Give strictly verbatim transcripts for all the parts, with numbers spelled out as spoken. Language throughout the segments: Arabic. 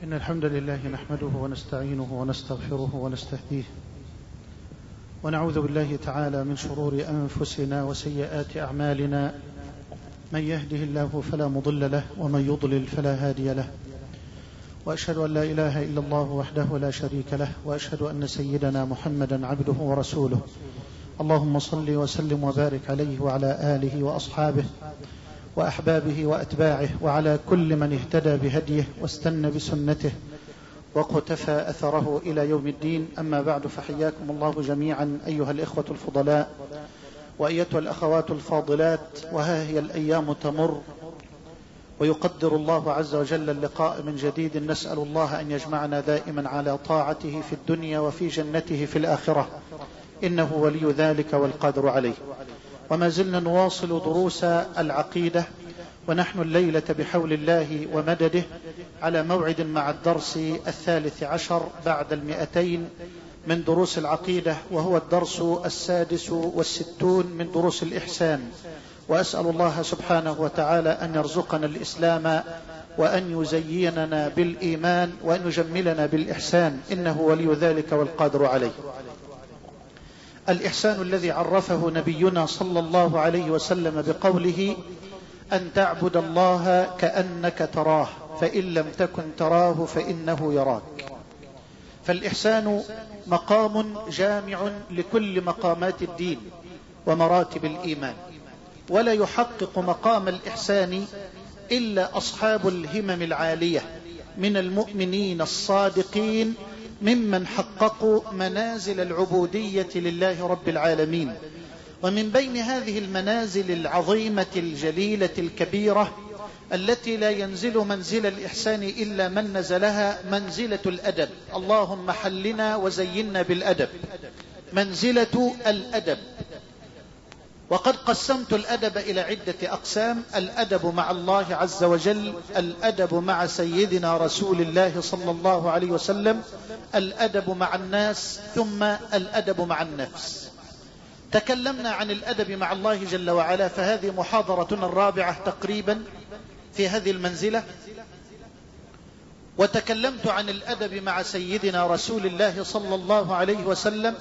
إن الحمد لله نحمده ونستعينه ونستغفره ونستهديه ونعوذ بالله تعالى من شرور أنفسنا وسيئات أعمالنا. من يهده الله فلا مضل له ومن يضلل فلا هادي له، وأشهد أن لا إله إلا الله وحده لا شريك له، وأشهد أن سيدنا محمدا عبده ورسوله. اللهم صل وسلم وبارك عليه وعلى آله وأصحابه وأحبابه وأتباعه وعلى كل من اهتدى بهديه واستنى بسنته واقتفى أثره إلى يوم الدين. أما بعد، فحياكم الله جميعا أيها الإخوة الفضلاء وأيتها الأخوات الفاضلات. وها هي الأيام تمر ويقدر الله عز وجل اللقاء من جديد. نسأل الله أن يجمعنا دائما على طاعته في الدنيا وفي جنته في الآخرة، إنه ولي ذلك والقادر عليه. وما زلنا نواصل دروس العقيدة، ونحن الليلة بحول الله ومدده على موعد مع الدرس الثالث عشر بعد المئتين من دروس العقيدة، وهو الدرس السادس والستون من دروس الإحسان. وأسأل الله سبحانه وتعالى أن يرزقنا الإسلام وأن يزيننا بالإيمان وأن يجملنا بالإحسان، إنه ولي ذلك والقادر عليه. الإحسان الذي عرفه نبينا صلى الله عليه وسلم بقوله: أن تعبد الله كأنك تراه فإن لم تكن تراه فإنه يراك. فالإحسان مقام جامع لكل مقامات الدين ومراتب الإيمان، ولا يحقق مقام الإحسان إلا أصحاب الهمم العالية من المؤمنين الصادقين، ممن حققوا منازل العبودية لله رب العالمين. ومن بين هذه المنازل العظيمة الجليلة الكبيرة التي لا ينزل منزل الإحسان إلا من نزلها، منزلة الأدب. اللهم حلنا وزينا بالأدب، منزلة الأدب. وقد قسمت الأدب إلى عدة أقسام: الأدب مع الله عز وجل، الأدب مع سيدنا رسول الله صلى الله عليه وسلم، الأدب مع الناس، ثم الأدب مع النفس. تكلمنا عن الأدب مع الله جل وعلا، فهذه محاضرتنا الرابعة تقريبا في هذه المنزلة. وتكلمت عن الأدب مع سيدنا رسول الله صلى الله عليه وسلم،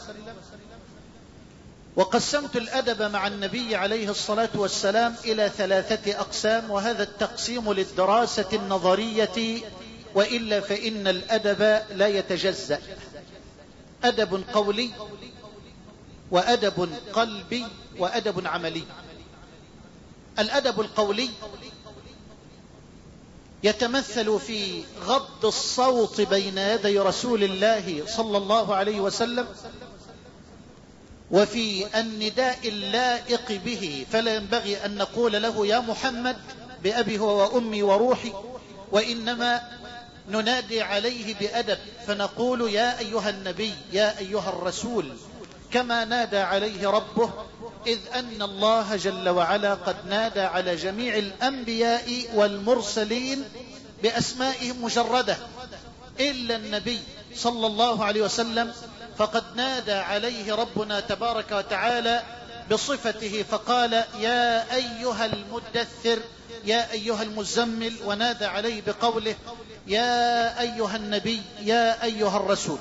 وقسمت الأدب مع النبي عليه الصلاة والسلام إلى ثلاثة أقسام، وهذا التقسيم للدراسة النظرية، وإلا فإن الأدب لا يتجزأ: أدب قولي وأدب قلبي وأدب عملي. الأدب القولي يتمثل في غض الصوت بين يدي رسول الله صلى الله عليه وسلم، وفي النداء اللائق به، فلا ينبغي أن نقول له يا محمد بأبي هو وأمي وروحي، وإنما ننادي عليه بأدب فنقول يا أيها النبي، يا أيها الرسول، كما نادى عليه ربه، إذ أن الله جل وعلا قد نادى على جميع الأنبياء والمرسلين بأسمائهم مجردة، إلا النبي صلى الله عليه وسلم فقد نادى عليه ربنا تبارك وتعالى بصفته، فقال يا أيها المدثر، يا أيها المزمل، ونادى عليه بقوله يا أيها النبي، يا أيها الرسول.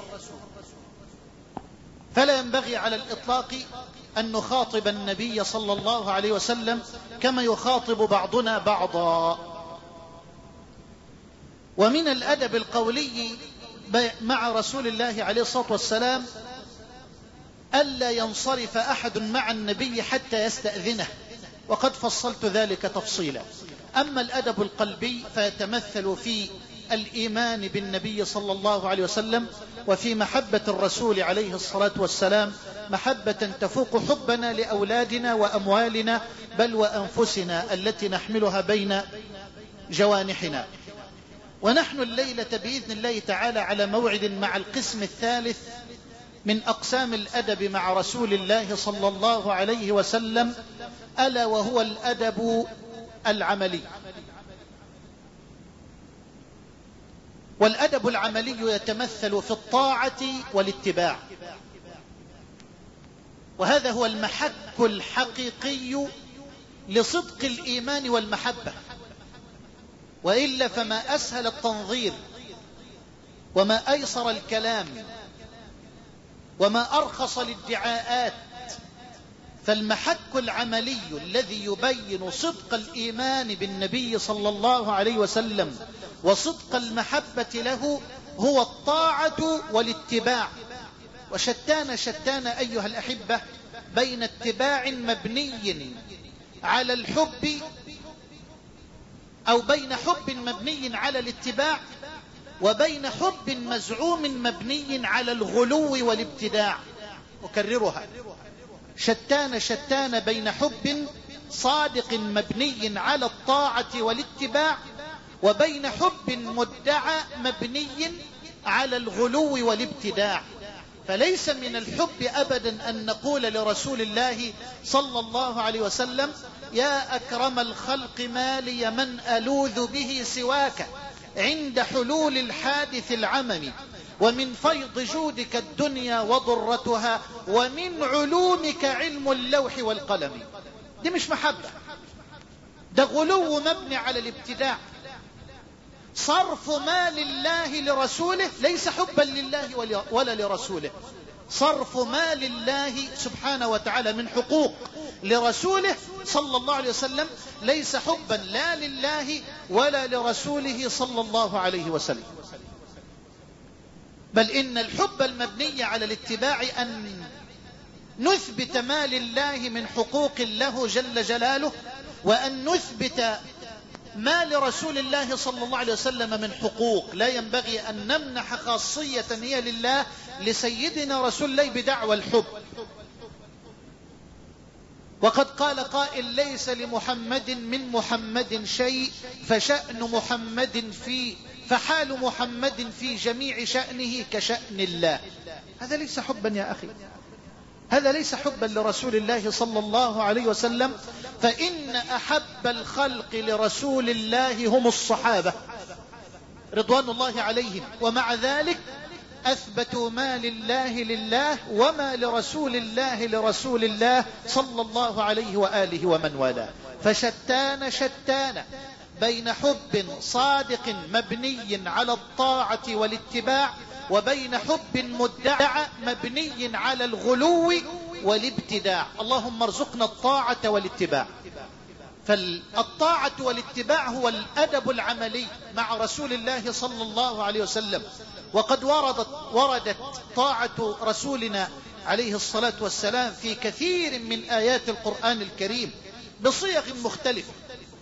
فلا ينبغي على الإطلاق أن نخاطب النبي صلى الله عليه وسلم كما يخاطب بعضنا بعضا. ومن الأدب القولي مع رسول الله عليه الصلاة والسلام ألا ينصرف أحد مع النبي حتى يستأذنه، وقد فصلت ذلك تفصيلا. أما الأدب القلبي فيتمثل في الإيمان بالنبي صلى الله عليه وسلم، وفي محبة الرسول عليه الصلاة والسلام محبة تفوق حبنا لأولادنا وأموالنا، بل وأنفسنا التي نحملها بين جوانحنا. ونحن الليلة بإذن الله تعالى على موعد مع القسم الثالث من أقسام الأدب مع رسول الله صلى الله عليه وسلم، ألا وهو الأدب العملي. والأدب العملي يتمثل في الطاعة والاتباع، وهذا هو المحك الحقيقي لصدق الإيمان والمحبة. وإلا فما أسهل التنظير وما أيسر الكلام وما أرخص الادعاءات. فالمحك العملي الذي يبين صدق الإيمان بالنبي صلى الله عليه وسلم وصدق المحبة له هو الطاعة والاتباع. وشتان شتان أيها الأحبة بين اتباع مبني على الحب أو بين حب مبني على الاتباع وبين حب مزعوم مبني على الغلو والابتداع. أكررها: شتان شتان بين حب صادق مبني على الطاعة والاتباع وبين حب مدعى مبني على الغلو والابتداع. فليس من الحب أبدا أن نقول لرسول الله صلى الله عليه وسلم: يا أكرم الخلق ما لي من ألوذ به سواك عند حلول الحادث العمم، ومن فيض جودك الدنيا وضرتها، ومن علومك علم اللوح والقلم. دي مش محبة، ده غلو مبني على الابتداع. صرف ما لله لرسوله ليس حبا لله ولا لرسوله. صرف ما لله سبحانه وتعالى من حقوق لرسوله صلى الله عليه وسلم ليس حبا لا لله ولا لرسوله صلى الله عليه وسلم. بل إن الحب المبني على الاتباع أن نثبت ما لله من حقوق له جل جلاله، وأن نثبت ما لرسول الله صلى الله عليه وسلم من حقوق. لا ينبغي أن نمنح خاصية هي لله لسيدنا رسول الله بدعوى الحب. وقد قال قائل: ليس لمحمد من محمد شيء فشأن محمد في فحال محمد في جميع شأنه كشأن الله. هذا ليس حبا يا أخي، هذا ليس حبا لرسول الله صلى الله عليه وسلم. فإن أحب الخلق لرسول الله هم الصحابة رضوان الله عليهم، ومع ذلك أثبتوا ما لله لله وما لرسول الله لرسول الله صلى الله عليه وآله ومن والاه. فشتان شتان بين حب صادق مبني على الطاعة والاتباع وبين حب مدعى مبني على الغلو والابتداع. اللهم ارزقنا الطاعة والاتباع. فالطاعة والاتباع هو الأدب العملي مع رسول الله صلى الله عليه وسلم. وقد وردت, وردت طاعة رسولنا عليه الصلاة والسلام في كثير من آيات القرآن الكريم بصيغ مختلفة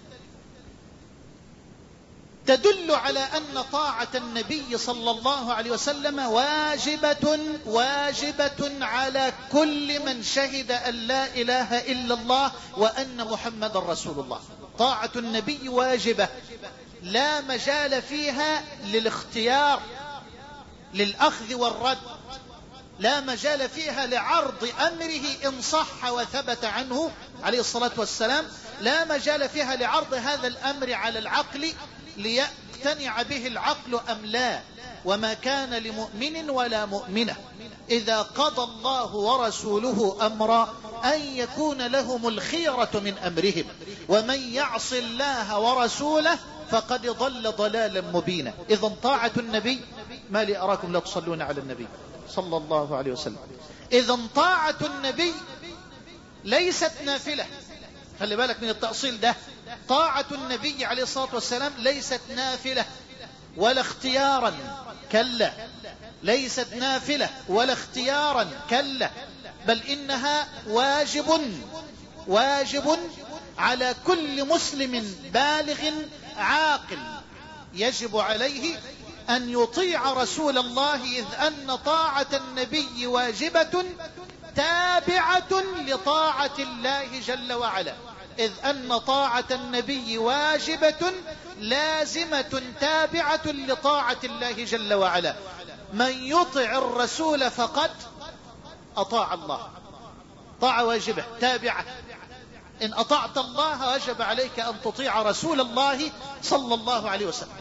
تدل على أن طاعة النبي صلى الله عليه وسلم واجبة واجبة على كل من شهد أن لا إله إلا الله وأن محمد رسول الله. طاعة النبي واجبة لا مجال فيها للاختيار للأخذ والرد، لا مجال فيها لعرض أمره إن صح وثبت عنه عليه الصلاة والسلام، لا مجال فيها لعرض هذا الأمر على العقل ليقتنع به العقل أم لا. وما كان لمؤمن ولا مؤمنة إذا قضى الله ورسوله أمرا أن يكون لهم الخيرة من أمرهم ومن يعص الله ورسوله فقد ضل ضلالا مبينا. إذن طاعة النبي، ما لي أراكم لا تصلون على النبي صلى الله عليه وسلم، إذن طاعة النبي ليست نافلة. خلي بالك من التأصيل ده. طاعة النبي عليه الصلاة والسلام ليست نافلة ولا اختيارا، كلا، ليست نافلة ولا اختيارا، كلا، بل إنها واجب واجب على كل مسلم بالغ عاقل. يجب عليه أن يطيع رسول الله، إذ أن طاعة النبي واجبة تابعة لطاعة الله جل وعلا، إذ أن طاعة النبي واجبة لازمة تابعة لطاعة الله جل وعلا. من يطع الرسول فقد أطاع الله. طاعة واجبة تابعة. إن أطعت الله وجب عليك أن تطيع رسول الله صلى الله عليه وسلم.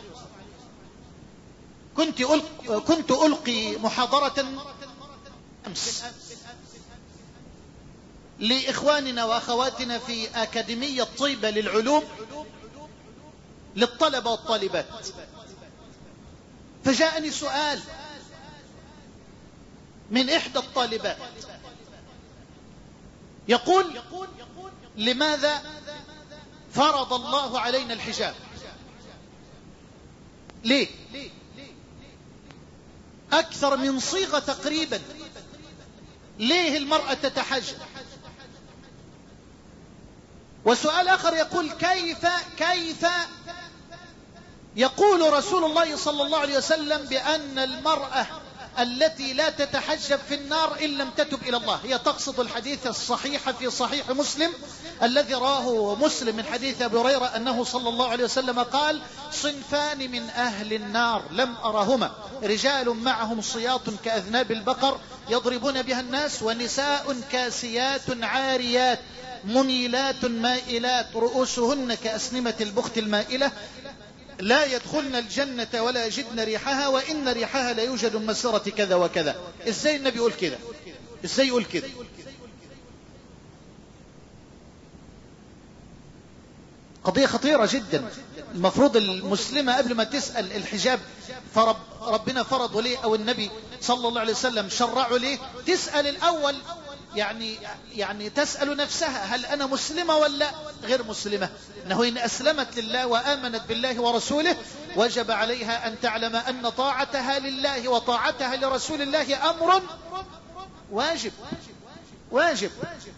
كنت ألقي, كنت ألقي محاضرة أمس لإخواننا وأخواتنا في أكاديمية طيبة للعلوم للطلبة والطالبات، فجاءني سؤال من إحدى الطالبات يقول: لماذا فرض الله علينا الحجاب؟ ليه؟ أكثر من صيغة تقريبا. ليه المرأة تتحجب؟ وسؤال آخر يقول: كيف كيف يقول رسول الله صلى الله عليه وسلم بأن المرأة التي لا تتحجب في النار إن لم تتب إلى الله؟ هي تقصد الحديث الصحيح في صحيح مسلم الذي راه مسلم من حديث أبي هريرة أنه صلى الله عليه وسلم قال: صنفان من أهل النار لم أرهما، رجال معهم صياط كأذناب البقر يضربون بها الناس، ونساء كاسيات عاريات مميلات مائلات رؤوسهن كأسنمة البخت المائلة، لا يدخلن الجنة ولا يجدن ريحها، وإن ريحها لا يوجد من مسيرة كذا وكذا. ازاي النبي يقول كده؟ ازاي يقول كده؟ قضية خطيرة جدا. المفروض المسلمة قبل ما تسأل الحجاب فرب ربنا فرضه ليه أو النبي صلى الله عليه وسلم شرعه ليه، تسأل الأول، يعني يعني تسأل نفسها: هل أنا مسلمة ولا غير مسلمة؟ أنه إن أسلمت لله وآمنت بالله ورسوله وجب عليها أن تعلم أن طاعتها لله وطاعتها لرسول الله أمر واجب واجب.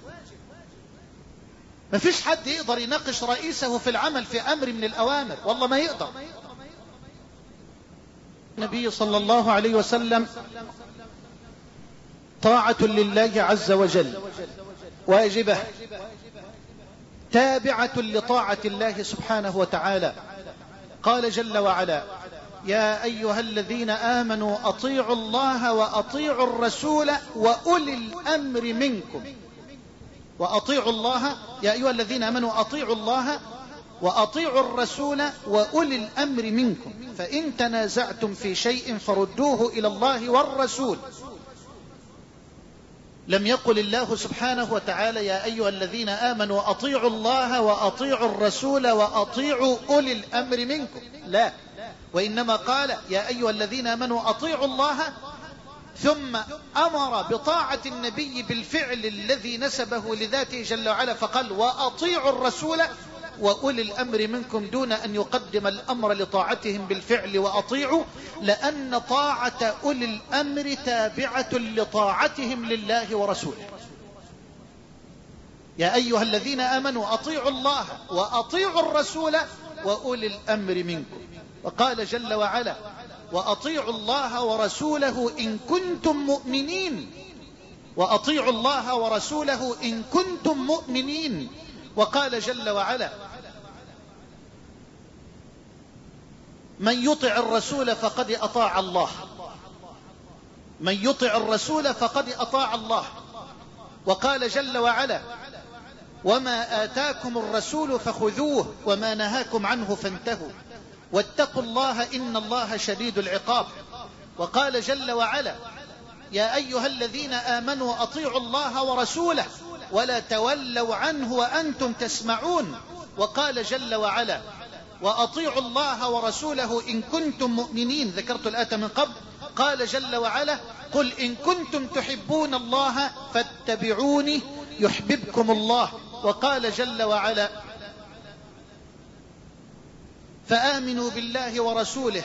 ما فيش حد يقدر يناقش رئيسه في العمل في أمر من الأوامر، والله ما يقدر. النبي صلى الله عليه وسلم طاعة لله عز وجل واجبة تابعة لطاعة الله سبحانه وتعالى. قال جل وعلا: يا أيها الذين آمنوا أطيعوا الله وأطيعوا الرسول وأولي الأمر منكم. وأطيعوا الله، يا أيها الذين آمنوا أطيعوا الله وأطيعوا الرسول وأولي الأمر منكم، فإن تنازعتم في شيء فردوه إلى الله والرسول. لم يقل الله سبحانه وتعالى: يا أيها الذين آمنوا أطيعوا الله وأطيعوا الرسول وأطيعوا أولي الأمر منكم، لا، وإنما قال: يا أيها الذين آمنوا أطيعوا الله، ثم أمر بطاعة النبي بالفعل الذي نسبه لذاته جل وعلا، فقال: وأطيعوا الرسول وأولي الأمر منكم، دون أن يقدم الأمر لطاعتهم بالفعل وأطيعوا، لأن طاعة أولي الأمر تابعة لطاعتهم لله ورسوله. يا أيها الذين آمنوا أطيعوا الله وأطيعوا الرسول وأولي الأمر منكم. وقال جل وعلا: وأطيعوا الله ورسوله إن كنتم مؤمنين. وأطيعوا الله ورسوله إن كنتم مؤمنين. وقال جل وعلا: من يطع الرسول فقد أطاع الله. من يطع الرسول فقد أطاع الله. وقال جل وعلا: وما آتاكم الرسول فخذوه وما نهاكم عنه فانتهوا واتقوا الله إن الله شديد العقاب. وقال جل وعلا: يا أيها الذين آمنوا أطيعوا الله ورسوله ولا تولوا عنه وأنتم تسمعون. وقال جل وعلا: وأطيعوا الله ورسوله إن كنتم مؤمنين. ذكرت الآية من قبل. قال جل وعلا: قل إن كنتم تحبون الله فاتبعوني يحببكم الله. وقال جل وعلا: فآمنوا بالله ورسوله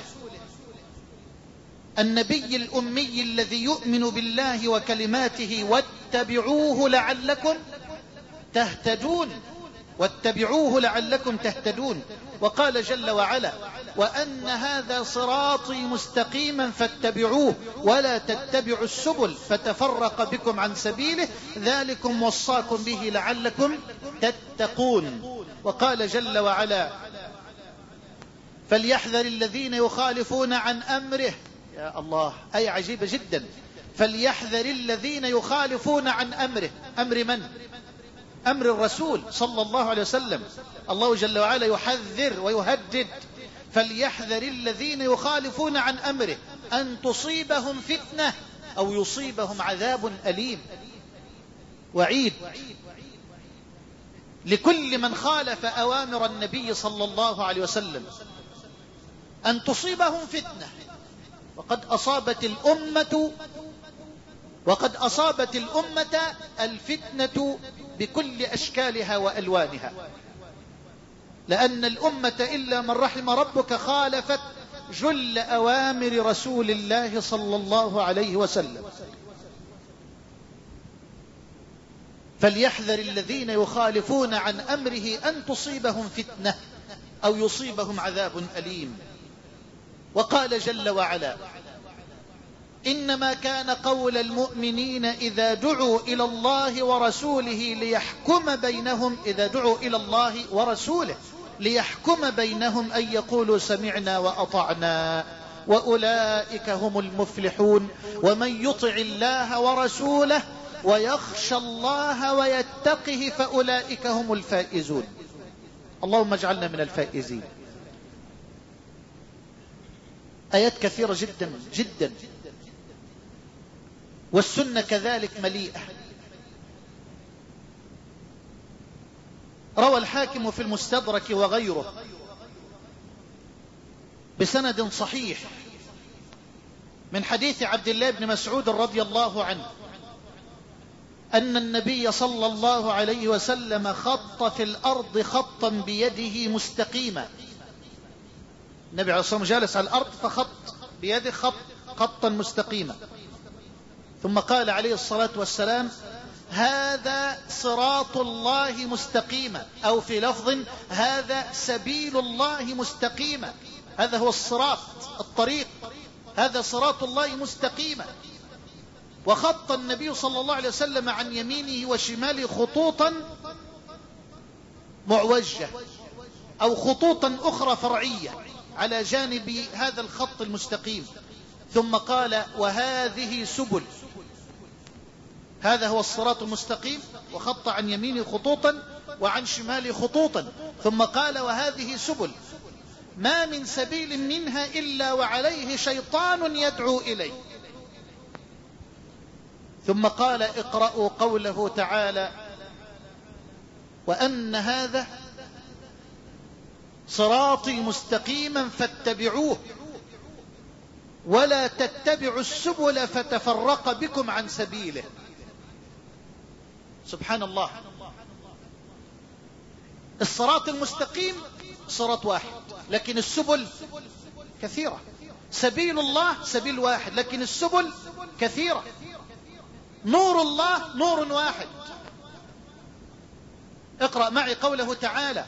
النبي الأمي الذي يؤمن بالله وكلماته واتبعوه لعلكم تهتدون. واتبعوه لعلكم تهتدون. وقال جل وعلا: وأن هذا صراطي مستقيما فاتبعوه ولا تتبعوا السبل فتفرق بكم عن سبيله ذلكم وصاكم به لعلكم تتقون. وقال جل وعلا: فليحذر الذين يخالفون عن أمره. يا الله، أي عجيبة جدا. فليحذر الذين يخالفون عن أمره. أمر من؟ أمر الرسول صلى الله عليه وسلم. الله جل وعلا يحذر ويهدد: فليحذر الذين يخالفون عن أمره أن تصيبهم فتنة أو يصيبهم عذاب أليم. وعيد لكل من خالف أوامر النبي صلى الله عليه وسلم أن تصيبهم فتنة وقد أصابت الأمة وقد أصابت الأمة الفتنة بكل أشكالها وألوانها، لأن الأمة إلا من رحم ربك خالفت جل أوامر رسول الله صلى الله عليه وسلم. فليحذر الذين يخالفون عن أمره أن تصيبهم فتنة أو يصيبهم عذاب أليم. وقال جل وعلا: إنما كان قول المؤمنين إذا دعوا إلى الله ورسوله ليحكم بينهم إذا دعوا إلى الله ورسوله ليحكم بينهم أن يقولوا سمعنا وأطعنا وأولئك هم المفلحون. ومن يطع الله ورسوله ويخشى الله ويتقه فأولئك هم الفائزون. اللهم اجعلنا من الفائزين. آيات كثيرة جدا جدا، والسنة كذلك مليئة. روى الحاكم في المستدرك وغيره بسند صحيح من حديث عبد الله بن مسعود رضي الله عنه أن النبي صلى الله عليه وسلم خط في الأرض خطا بيده مستقيما. النبي عليه الصلاة والسلام جالس على الأرض فخط بيده خط خطا مستقيما، ثم قال عليه الصلاة والسلام: هذا صراط الله مستقيما، أو في لفظ: هذا سبيل الله مستقيما. هذا هو الصراط، الطريق، هذا صراط الله مستقيما. وخط النبي صلى الله عليه وسلم عن يمينه وشماله خطوطا معوجة أو خطوطا أخرى فرعية على جانب هذا الخط المستقيم، ثم قال: وهذه سبل. هذا هو الصراط المستقيم، وخط عن يمينه خطوطا وعن شماله خطوطا، ثم قال: وهذه سبل ما من سبيل منها إلا وعليه شيطان يدعو إليه. ثم قال: اقرأوا قوله تعالى: وأن هذا صراطي مستقيما فاتبعوه ولا تتبعوا السبل فتفرق بكم عن سبيله. سبحان الله. الصراط المستقيم صراط واحد، لكن السبل كثيرة. سبيل الله سبيل واحد، لكن السبل كثيرة. نور الله نور واحد. اقرأ معي قوله تعالى: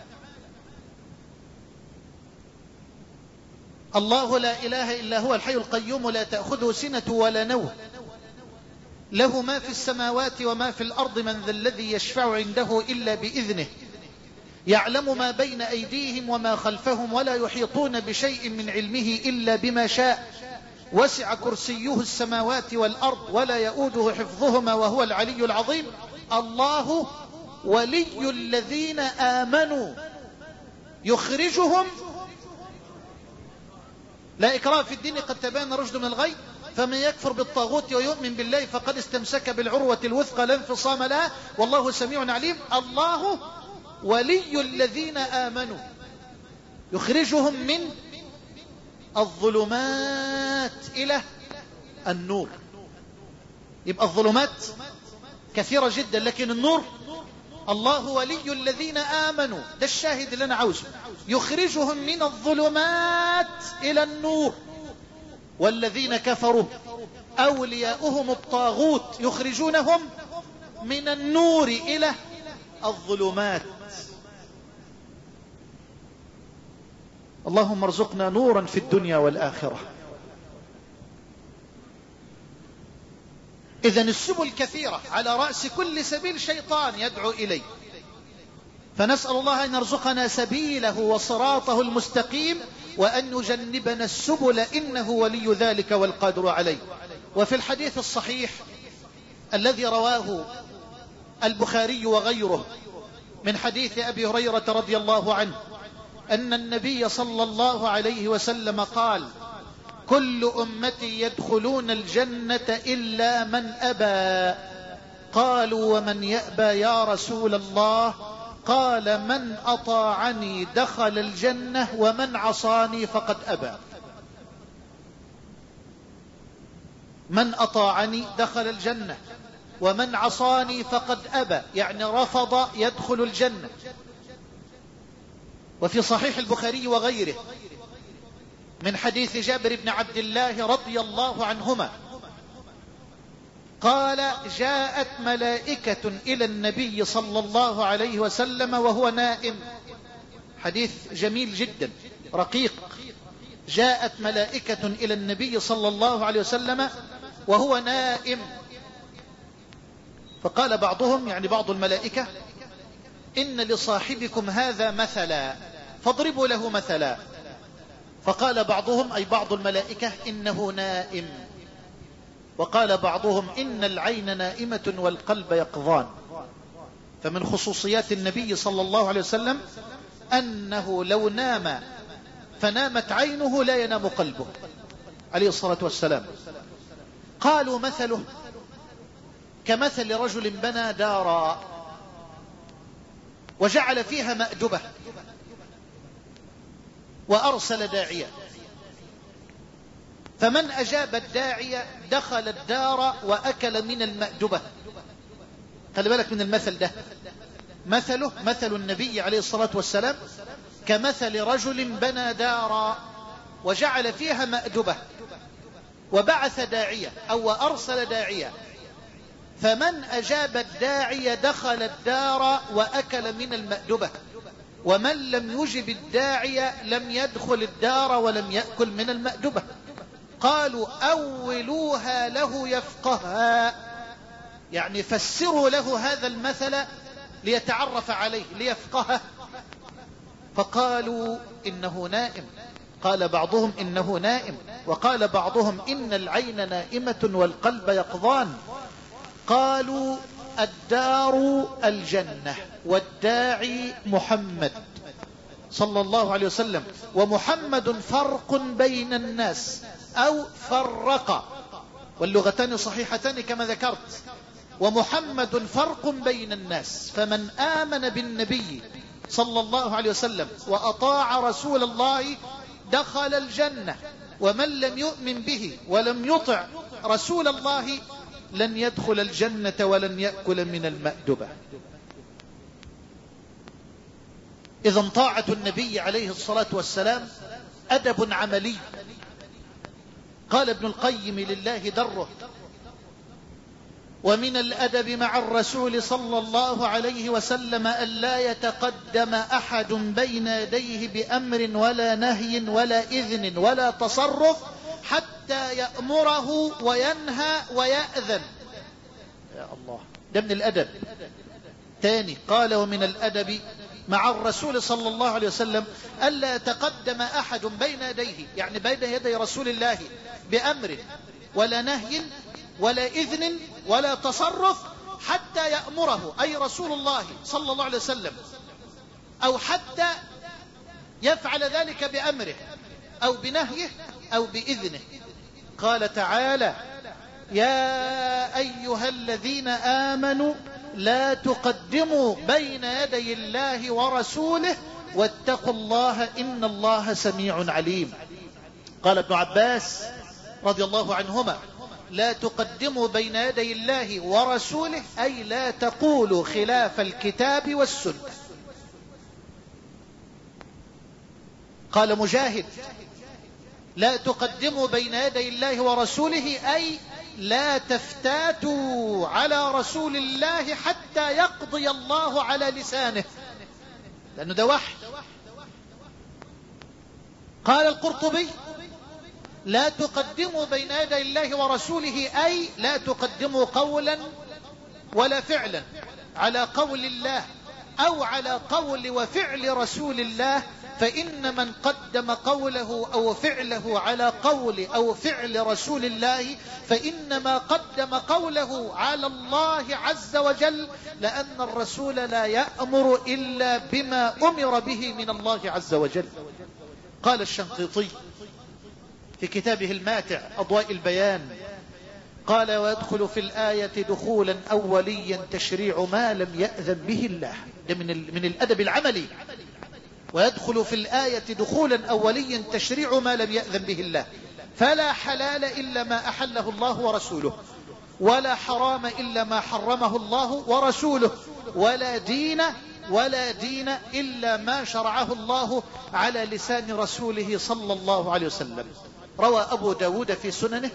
الله لا إله إلا هو الحي القيوم لا تأخذه سنة ولا نوم له ما في السماوات وما في الأرض من ذا الذي يشفع عنده إلا بإذنه يعلم ما بين أيديهم وما خلفهم ولا يحيطون بشيء من علمه إلا بما شاء وسع كرسيه السماوات والأرض ولا يؤوده حفظهما وهو العلي العظيم. الله ولي الذين آمنوا يخرجهم، لا إكراه في الدين قد تبين رشد من الغي، فمن يكفر بالطاغوت ويؤمن بالله فقد استمسك بالعروة الوثقى لا انفصام لها والله سميع عليم. الله ولي الذين آمنوا يخرجهم من الظلمات إلى النور. يبقى الظلمات كثيرة جدا، لكن النور الله ولي الذين آمنوا، ده الشاهد اللي أنا عاوزه، يخرجهم من الظلمات إلى النور. والذين كفروا أولياؤهم الطاغوت يخرجونهم من النور إلى الظلمات. اللهم ارزقنا نورا في الدنيا والآخرة. إذن السبل كثيرة، على رأس كل سبيل شيطان يدعو إليه، فنسأل الله أن يرزقنا سبيله وصراطه المستقيم وأن يجنبنا السبل إنه ولي ذلك والقادر عليه. وفي الحديث الصحيح الذي رواه البخاري وغيره من حديث أبي هريرة رضي الله عنه أن النبي صلى الله عليه وسلم قال: كل أمتي يدخلون الجنة إلا من أبى. قالوا: ومن يأبى يا رسول الله؟ قال: من أطاعني دخل الجنة ومن عصاني فقد أبى. من أطاعني دخل الجنة ومن عصاني فقد أبى، يعني رفض يدخل الجنة. وفي صحيح البخاري وغيره من حديث جابر بن عبد الله رضي الله عنهما قال: جاءت ملائكة إلى النبي صلى الله عليه وسلم وهو نائم. حديث جميل جدا رقيق. جاءت ملائكة إلى النبي صلى الله عليه وسلم وهو نائم، فقال بعضهم، يعني بعض الملائكة: إن لصاحبكم هذا مثلا فاضربوا له مثلا. فقال بعضهم، أي بعض الملائكة: إنه نائم. وقال بعضهم: إن العين نائمة والقلب يقظان. فمن خصوصيات النبي صلى الله عليه وسلم أنه لو نام فنامت عينه لا ينام قلبه عليه الصلاة والسلام. قالوا: مثله كمثل رجل بنى دارا وجعل فيها مأدبة وأرسل داعية، فمن أجاب الداعية دخل الدار وأكل من المأدبة. خلي بالك من المثل ده. مثله مثل النبي عليه الصلاة والسلام كمثل رجل بنى دارا وجعل فيها مأدبة وبعث داعية أو أرسل داعية، فمن أجاب الداعية دخل الدار وأكل من المأدبة، ومن لم يجب الداعية لم يدخل الدار ولم يأكل من المأدبة. قالوا: أولوها له يفقهها، يعني فسروا له هذا المثل ليتعرف عليه ليفقهه. فقالوا: إنه نائم. قال بعضهم: إنه نائم. وقال بعضهم: إن العين نائمة والقلب يقظان. قالوا: الدار الجنة والداعي محمد صلى الله عليه وسلم، ومحمد فرق بين الناس أو فرق، واللغتان صحيحتان كما ذكرت. ومحمد فرق بين الناس، فمن آمن بالنبي صلى الله عليه وسلم وأطاع رسول الله دخل الجنة، ومن لم يؤمن به ولم يطع رسول الله لن يدخل الجنة ولن يأكل من المأدبة. إذن طاعة النبي عليه الصلاة والسلام أدب عملي. قال ابن القيم: لله دره. ومن الأدب مع الرسول صلى الله عليه وسلم أن لا يتقدم أحد بين يديه بأمر ولا نهي ولا إذن ولا تصرف حتى يأمره وينهى ويأذن. يا الله، ده من الأدب. تاني قال: ومن الأدب مع الرسول صلى الله عليه وسلم ألا يتقدم أحد بين يديه، يعني بين يدي رسول الله، بأمر ولا نهي ولا إذن ولا تصرف حتى يأمره، أي رسول الله صلى الله عليه وسلم، أو حتى يفعل ذلك بأمره أو بنهيه أو بإذنه. قال تعالى: يا أيها الذين آمنوا لا تقدموا بين يدي الله ورسوله واتقوا الله إن الله سميع عليم. قال ابن عباس رضي الله عنهما: لا تقدموا بين يدي الله ورسوله، أي لا تقولوا خلاف الكتاب والسنة. قال مجاهد: لا تقدموا بين يدي الله ورسوله، أي لا تفتاتوا على رسول الله حتى يقضي الله على لسانه، لأنه ده وحي. قال القرطبي: لا تقدموا بين يدي الله ورسوله، أي لا تقدموا قولا ولا فعلا على قول الله أو على قول وفعل رسول الله، فإن من قدم قوله أو فعله على قول أو فعل رسول الله فإنما قدم قوله على الله عز وجل، لأن الرسول لا يأمر إلا بما أمر به من الله عز وجل. قال الشنقيطي في كتابه الماتع أضواء البيان: قال: ويدخل في الآية دخولا أوليا تشريع ما لم يأذن به الله. ده من, من الأدب العملي. ويدخل في الآية دخولا أوليا تشريع ما لم يأذن به الله، فلا حلال إلا ما أحله الله ورسوله، ولا حرام إلا ما حرمه الله ورسوله، ولا دين ولا دين إلا ما شرعه الله على لسان رسوله صلى الله عليه وسلم. روى أبو داود في سننه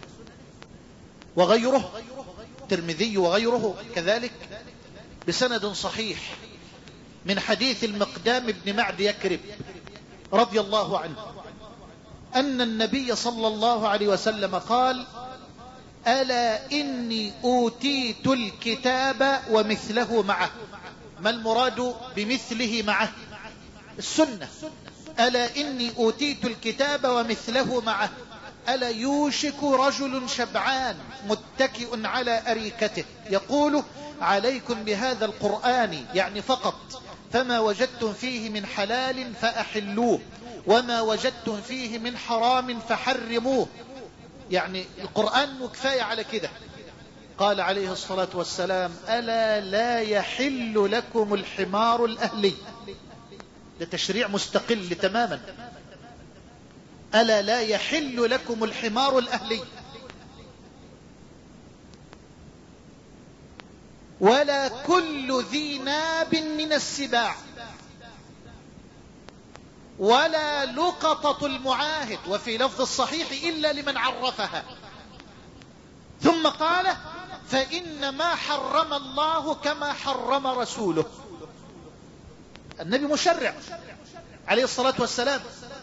وغيره، الترمذي وغيره كذلك، بسند صحيح من حديث المقدام بن معد يكرب رضي الله عنه أن النبي صلى الله عليه وسلم قال: ألا إني أوتيت الكتاب ومثله معه. ما المراد بمثله معه؟ السنة. ألا إني أوتيت الكتاب ومثله معه. ألا يوشك رجل شبعان متكئ على أريكته يقول: عليكم بهذا القرآن، يعني فقط، فما وجدتم فيه من حلال فأحلوه، وما وجدتم فيه من حرام فحرموه. يعني القرآن مكفاية على كده. قال عليه الصلاة والسلام: ألا لا يحل لكم الحمار الأهلي. ده تشريع مستقل تماما. ألا لا يحل لكم الحمار الأهلي ولا كل ذي ناب من السباع ولا لقطة المعاهد، وفي لفظ الصحيح إلا لمن عرفها. ثم قال: فإنما حرم الله كما حرم رسوله. النبي مشرع عليه الصلاة والسلام.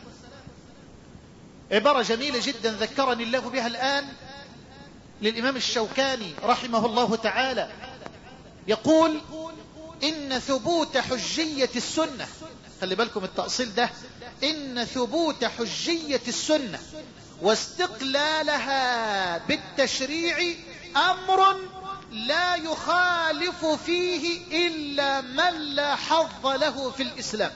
عبارة جميلة جدا ذكرني الله بها الآن للإمام الشوكاني رحمه الله تعالى، يقول: إن ثبوت حجية السنة، خلي بالكم التأصيل ده، إن ثبوت حجية السنة واستقلالها بالتشريع أمر لا يخالف فيه إلا من لا حظ له في الإسلام.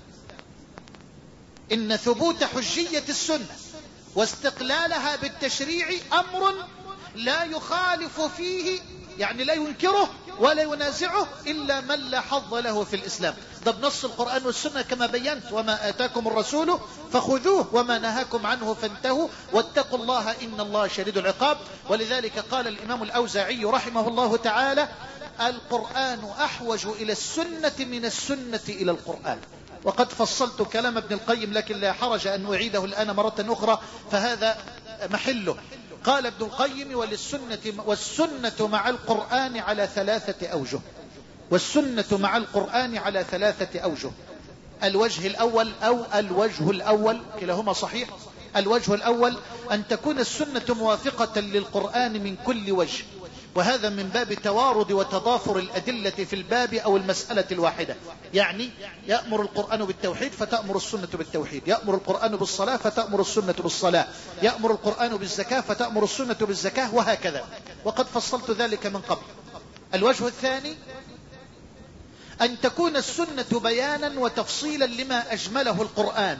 إن ثبوت حجية السنة واستقلالها بالتشريع أمر لا يخالف فيه، يعني لا ينكره ولا ينازعه إلا من لا حظ له في الإسلام. ده بنص القرآن والسنة كما بينت: وما آتاكم الرسول فخذوه وما نهاكم عنه فانتهوا واتقوا الله إن الله شديد العقاب. ولذلك قال الإمام الأوزاعي رحمه الله تعالى: القرآن أحوج إلى السنة من السنة إلى القرآن. وقد فصلت كلام ابن القيم، لكن لا حرج أن أعيده الآن مرة أخرى فهذا محله. قال ابن القيم: وللسنة والسنة مع القرآن على ثلاثة أوجه. والسنة مع القرآن على ثلاثة أوجه. الوجه الأول أو الوجه الأول كلاهما صحيح. الوجه الأول أن تكون السنة موافقة للقرآن من كل وجه، وهذا من باب توارد وتضافر الأدلة في الباب أو المسألة الواحدة. يعني يأمر القرآن بالتوحيد فتأمر السنة بالتوحيد، يأمر القرآن بالصلاة فتأمر السنة بالصلاة، يأمر القرآن بالزكاة فتأمر السنة بالزكاة، وهكذا. وقد فصلت ذلك من قبل. الوجه الثاني أن تكون السنة بيانا وتفصيلا لما أجمله القرآن.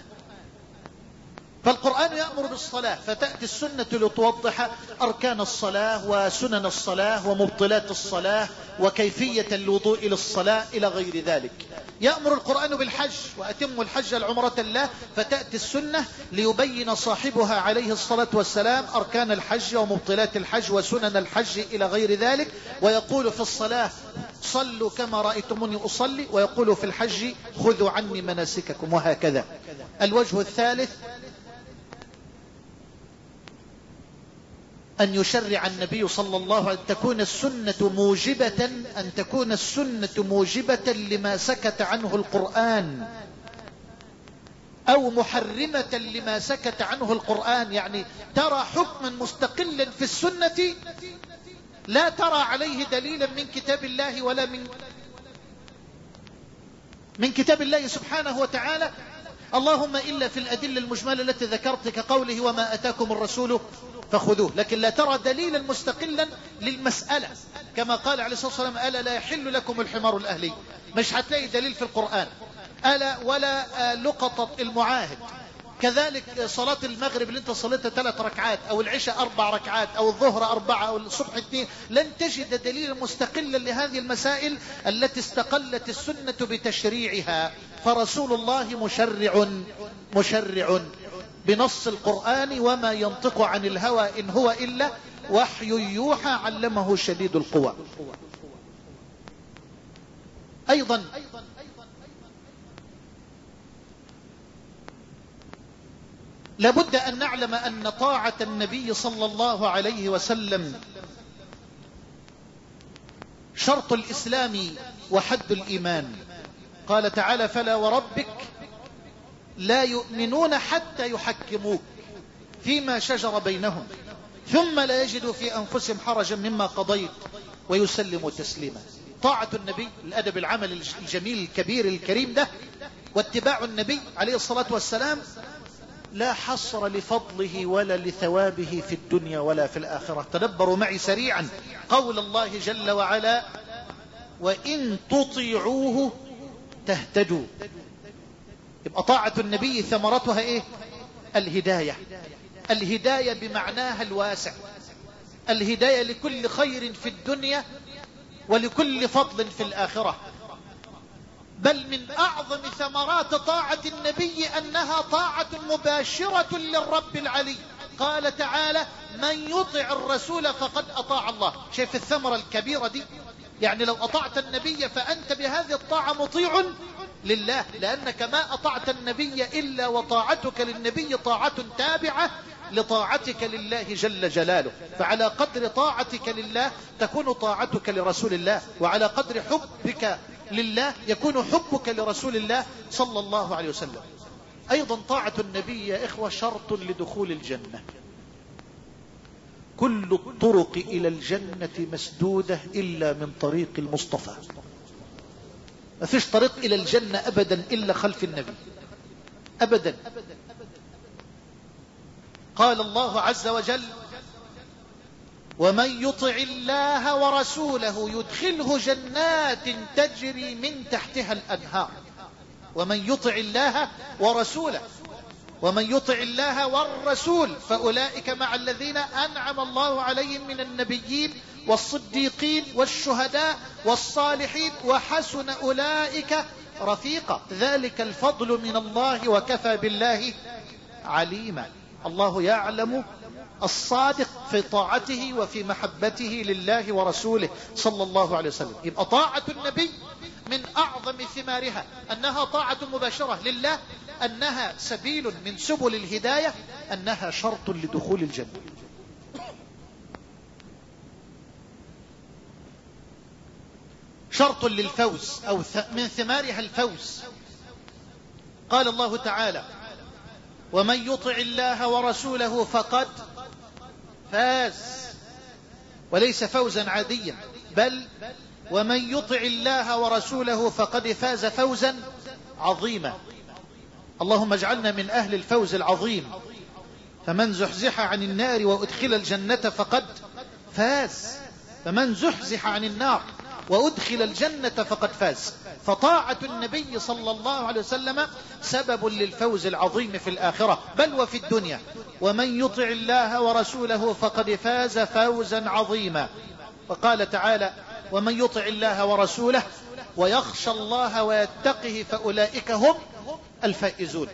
فالقرآن يأمر بالصلاة فتأتي السنة لتوضح أركان الصلاة وسنن الصلاة ومبطلات الصلاة وكيفية الوضوء للصلاة إلى غير ذلك. يأمر القرآن بالحج: وأتم الحج العمرة لله، فتأتي السنة ليبين صاحبها عليه الصلاة والسلام أركان الحج ومبطلات الحج وسنن الحج إلى غير ذلك. ويقول في الصلاة: صلوا كما رأيتموني أصلي، ويقول في الحج: خذوا عني مناسككم، وهكذا. الوجه الثالث أن يشرع النبي صلى الله عليه وسلم، تكون السنة موجبة أن تكون السنة موجبة لما سكت عنه القرآن، أو محرمة لما سكت عنه القرآن. يعني ترى حكما مستقلا في السنة لا ترى عليه دليلا من كتاب الله ولا من من كتاب الله سبحانه وتعالى، اللهم إلا في الأدلة المجملة التي ذكرت كقوله: وما أتاكم الرسول فخذوه. لكن لا ترى دليلا مستقلا للمسألة، كما قال عليه الصلاة والسلام: ألا لا يحل لكم الحمار الأهلي. مش هتلاقي دليل في القرآن. ألا ولا لقطة المعاهد. كذلك صلاة المغرب اللي انت صليتها ثلاث ركعات، او العشاء اربع ركعات، او الظهر اربعة، او الصبح اثنين، لن تجد دليلا مستقلا لهذه المسائل التي استقلت السنة بتشريعها. فرسول الله مشرع مشرع بنص القرآن: وما ينطق عن الهوى إن هو إلا وحي يوحى علمه شديد القوى. أيضا لابد أن نعلم أن طاعة النبي صلى الله عليه وسلم شرط الإسلام وحد الإيمان. قال تعالى: فلا وربك لا يؤمنون حتى يحكموك فيما شجر بينهم ثم لا يجدوا في أنفسهم حرجا مما قضيت ويسلموا تسليما. طاعة النبي، الأدب العمل الجميل الكبير الكريم ده، واتباع النبي عليه الصلاة والسلام لا حصر لفضله ولا لثوابه في الدنيا ولا في الآخرة. تدبروا معي سريعا قول الله جل وعلا: وإن تطيعوه تهتدوا. يبقى طاعة النبي ثمرتها ايه؟ الهداية. الهداية بمعناها الواسع، الهداية لكل خير في الدنيا ولكل فضل في الآخرة. بل من أعظم ثمرات طاعة النبي أنها طاعة مباشرة للرب العلي. قال تعالى: من يطع الرسول فقد أطاع الله. شايف الثمرة الكبيرة دي؟ يعني لو أطعت النبي فأنت بهذه الطاعة مطيع لله، لأنك ما أطعت النبي إلا وطاعتك للنبي طاعة تابعة لطاعتك لله جل جلاله. فعلى قدر طاعتك لله تكون طاعتك لرسول الله، وعلى قدر حبك لله يكون حبك لرسول الله صلى الله عليه وسلم. أيضا طاعة النبي يا إخوة شرط لدخول الجنة. كل الطرق إلى الجنة مسدودة إلا من طريق المصطفى. ما فيش طريق إلى الجنة أبدا إلا خلف النبي، أبدا. قال الله عز وجل: ومن يطع الله ورسوله يدخله جنات تجري من تحتها الأنهار. ومن يطع الله ورسوله، ومن يطع الله والرسول فأولئك مع الذين أنعم الله عليهم من النبيين والصديقين والشهداء والصالحين وحسن أولئك رفيقا. ذلك الفضل من الله وكفى بالله عليما. الله يعلم الصادق في طاعته وفي محبته لله ورسوله صلى الله عليه وسلم. يبقى طاعة النبي من أعظم ثمارها أنها طاعة مباشرة لله، أنها سبيل من سبل الهداية، أنها شرط لدخول الجنة. شرط للفوز، أو من ثمارها الفوز. قال الله تعالى: ومن يطع الله ورسوله فقد فاز. وليس فوزا عاديا، بل ومن يطع الله ورسوله فقد فاز فوزا عظيما. اللهم اجعلنا من أهل الفوز العظيم. فمن زحزح عن النار وأدخل الجنة فقد فاز. فمن زحزح عن النار وأدخل الجنة فقد فاز. فطاعة النبي صلى الله عليه وسلم سبب للفوز العظيم في الآخرة بل وفي الدنيا. ومن يطع الله ورسوله فقد فاز فوزا عظيما. وقال تعالى: ومن يطع الله ورسوله ويخشى الله ويتقه فأولئك هم الفائزون.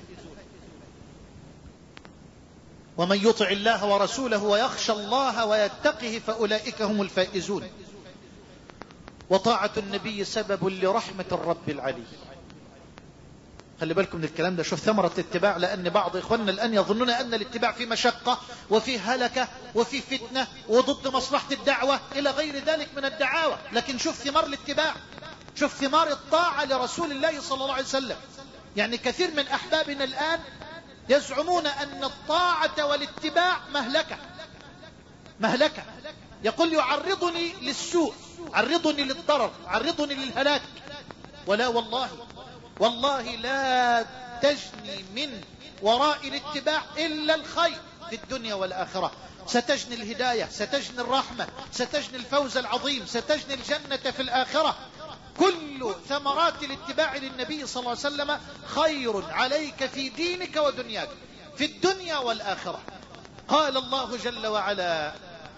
ومن يطع الله ورسوله ويخشى الله ويتقه فأولئك هم الفائزون. وطاعة النبي سبب لرحمة الرب العلي. خلي بالكم من الكلام ده. شوف ثمرة الاتباع، لأن بعض إخواننا الآن يظنون أن الاتباع في مشقة وفي هلكة وفي فتنة وضد مصلحة الدعوة إلى غير ذلك من الدعاوى. لكن شوف ثمار الاتباع، شوف ثمار الطاعة لرسول الله صلى الله عليه وسلم. يعني كثير من أحبابنا الآن يزعمون أن الطاعة والاتباع مهلكة مهلكة يقول: يعرضني للسوء، عرضني للضرر، عرضني للهلاك. ولا والله والله لا تجني من وراء الاتباع إلا الخير في الدنيا والآخرة. ستجني الهداية، ستجني الرحمة، ستجني الفوز العظيم، ستجني الجنة في الآخرة. كل ثمرات الاتباع للنبي صلى الله عليه وسلم خير عليك في دينك ودنياك، في الدنيا والآخرة. قال الله جل وعلا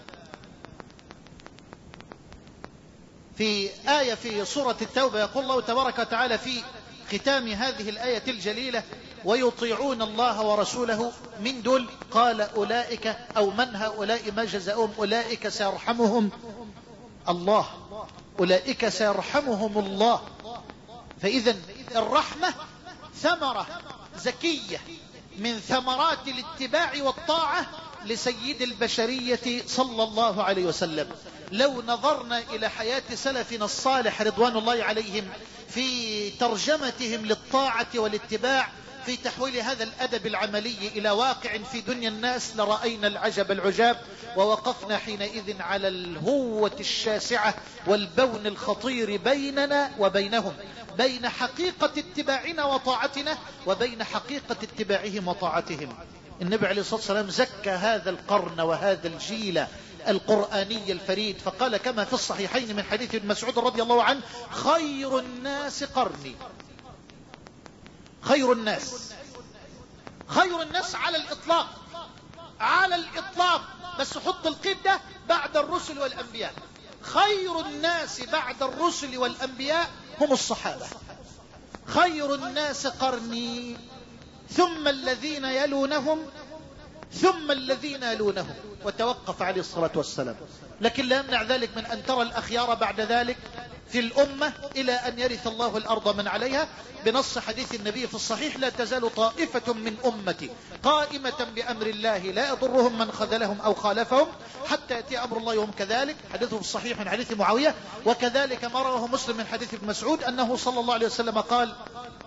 في آية في سورة التوبة، يقول الله تبارك وتعالى في ختام هذه الآية الجليلة: ويطيعون الله ورسوله من دول؟ قال أولئك أو من هؤلاء ما جزاؤهم؟ أولئك سيرحمهم الله، أولئك سيرحمهم الله. فإذا الرحمة ثمرة زكية من ثمرات الاتباع والطاعة لسيد البشرية صلى الله عليه وسلم. لو نظرنا إلى حياة سلفنا الصالح رضوان الله عليهم في ترجمتهم للطاعة والاتباع في تحويل هذا الأدب العملي إلى واقع في دنيا الناس، لرأينا العجب العجاب، ووقفنا حينئذ على الهوة الشاسعة والبون الخطير بيننا وبينهم، بين حقيقة اتباعنا وطاعتنا وبين حقيقة اتباعهم وطاعتهم. النبي عليه الصلاة والسلام زكى هذا القرن وهذا الجيل القرآني الفريد، فقال كما في الصحيحين من حديث ابن مسعود رضي الله عنه: خير الناس قرني. خير الناس، خير الناس على الإطلاق، على الإطلاق، بس حط القيد ده بعد الرسل والأنبياء. خير الناس بعد الرسل والأنبياء هم الصحابة. خير الناس قرني ثم الذين يلونهم ثم الذين يلونهم، وتوقف عليه الصلاة والسلام. لكن لا يمنع ذلك من أن ترى الأخيار بعد ذلك في الأمة إلى أن يرث الله الأرض من عليها، بنص حديث النبي في الصحيح: لا تزال طائفة من أمتي قائمة بأمر الله لا يضرهم من خذلهم أو خالفهم حتى يأتي أمر الله وهم كذلك. حديثه في الصحيح من حديث معاوية. وكذلك ما رواه مسلم من حديث ابن مسعود أنه صلى الله عليه وسلم قال: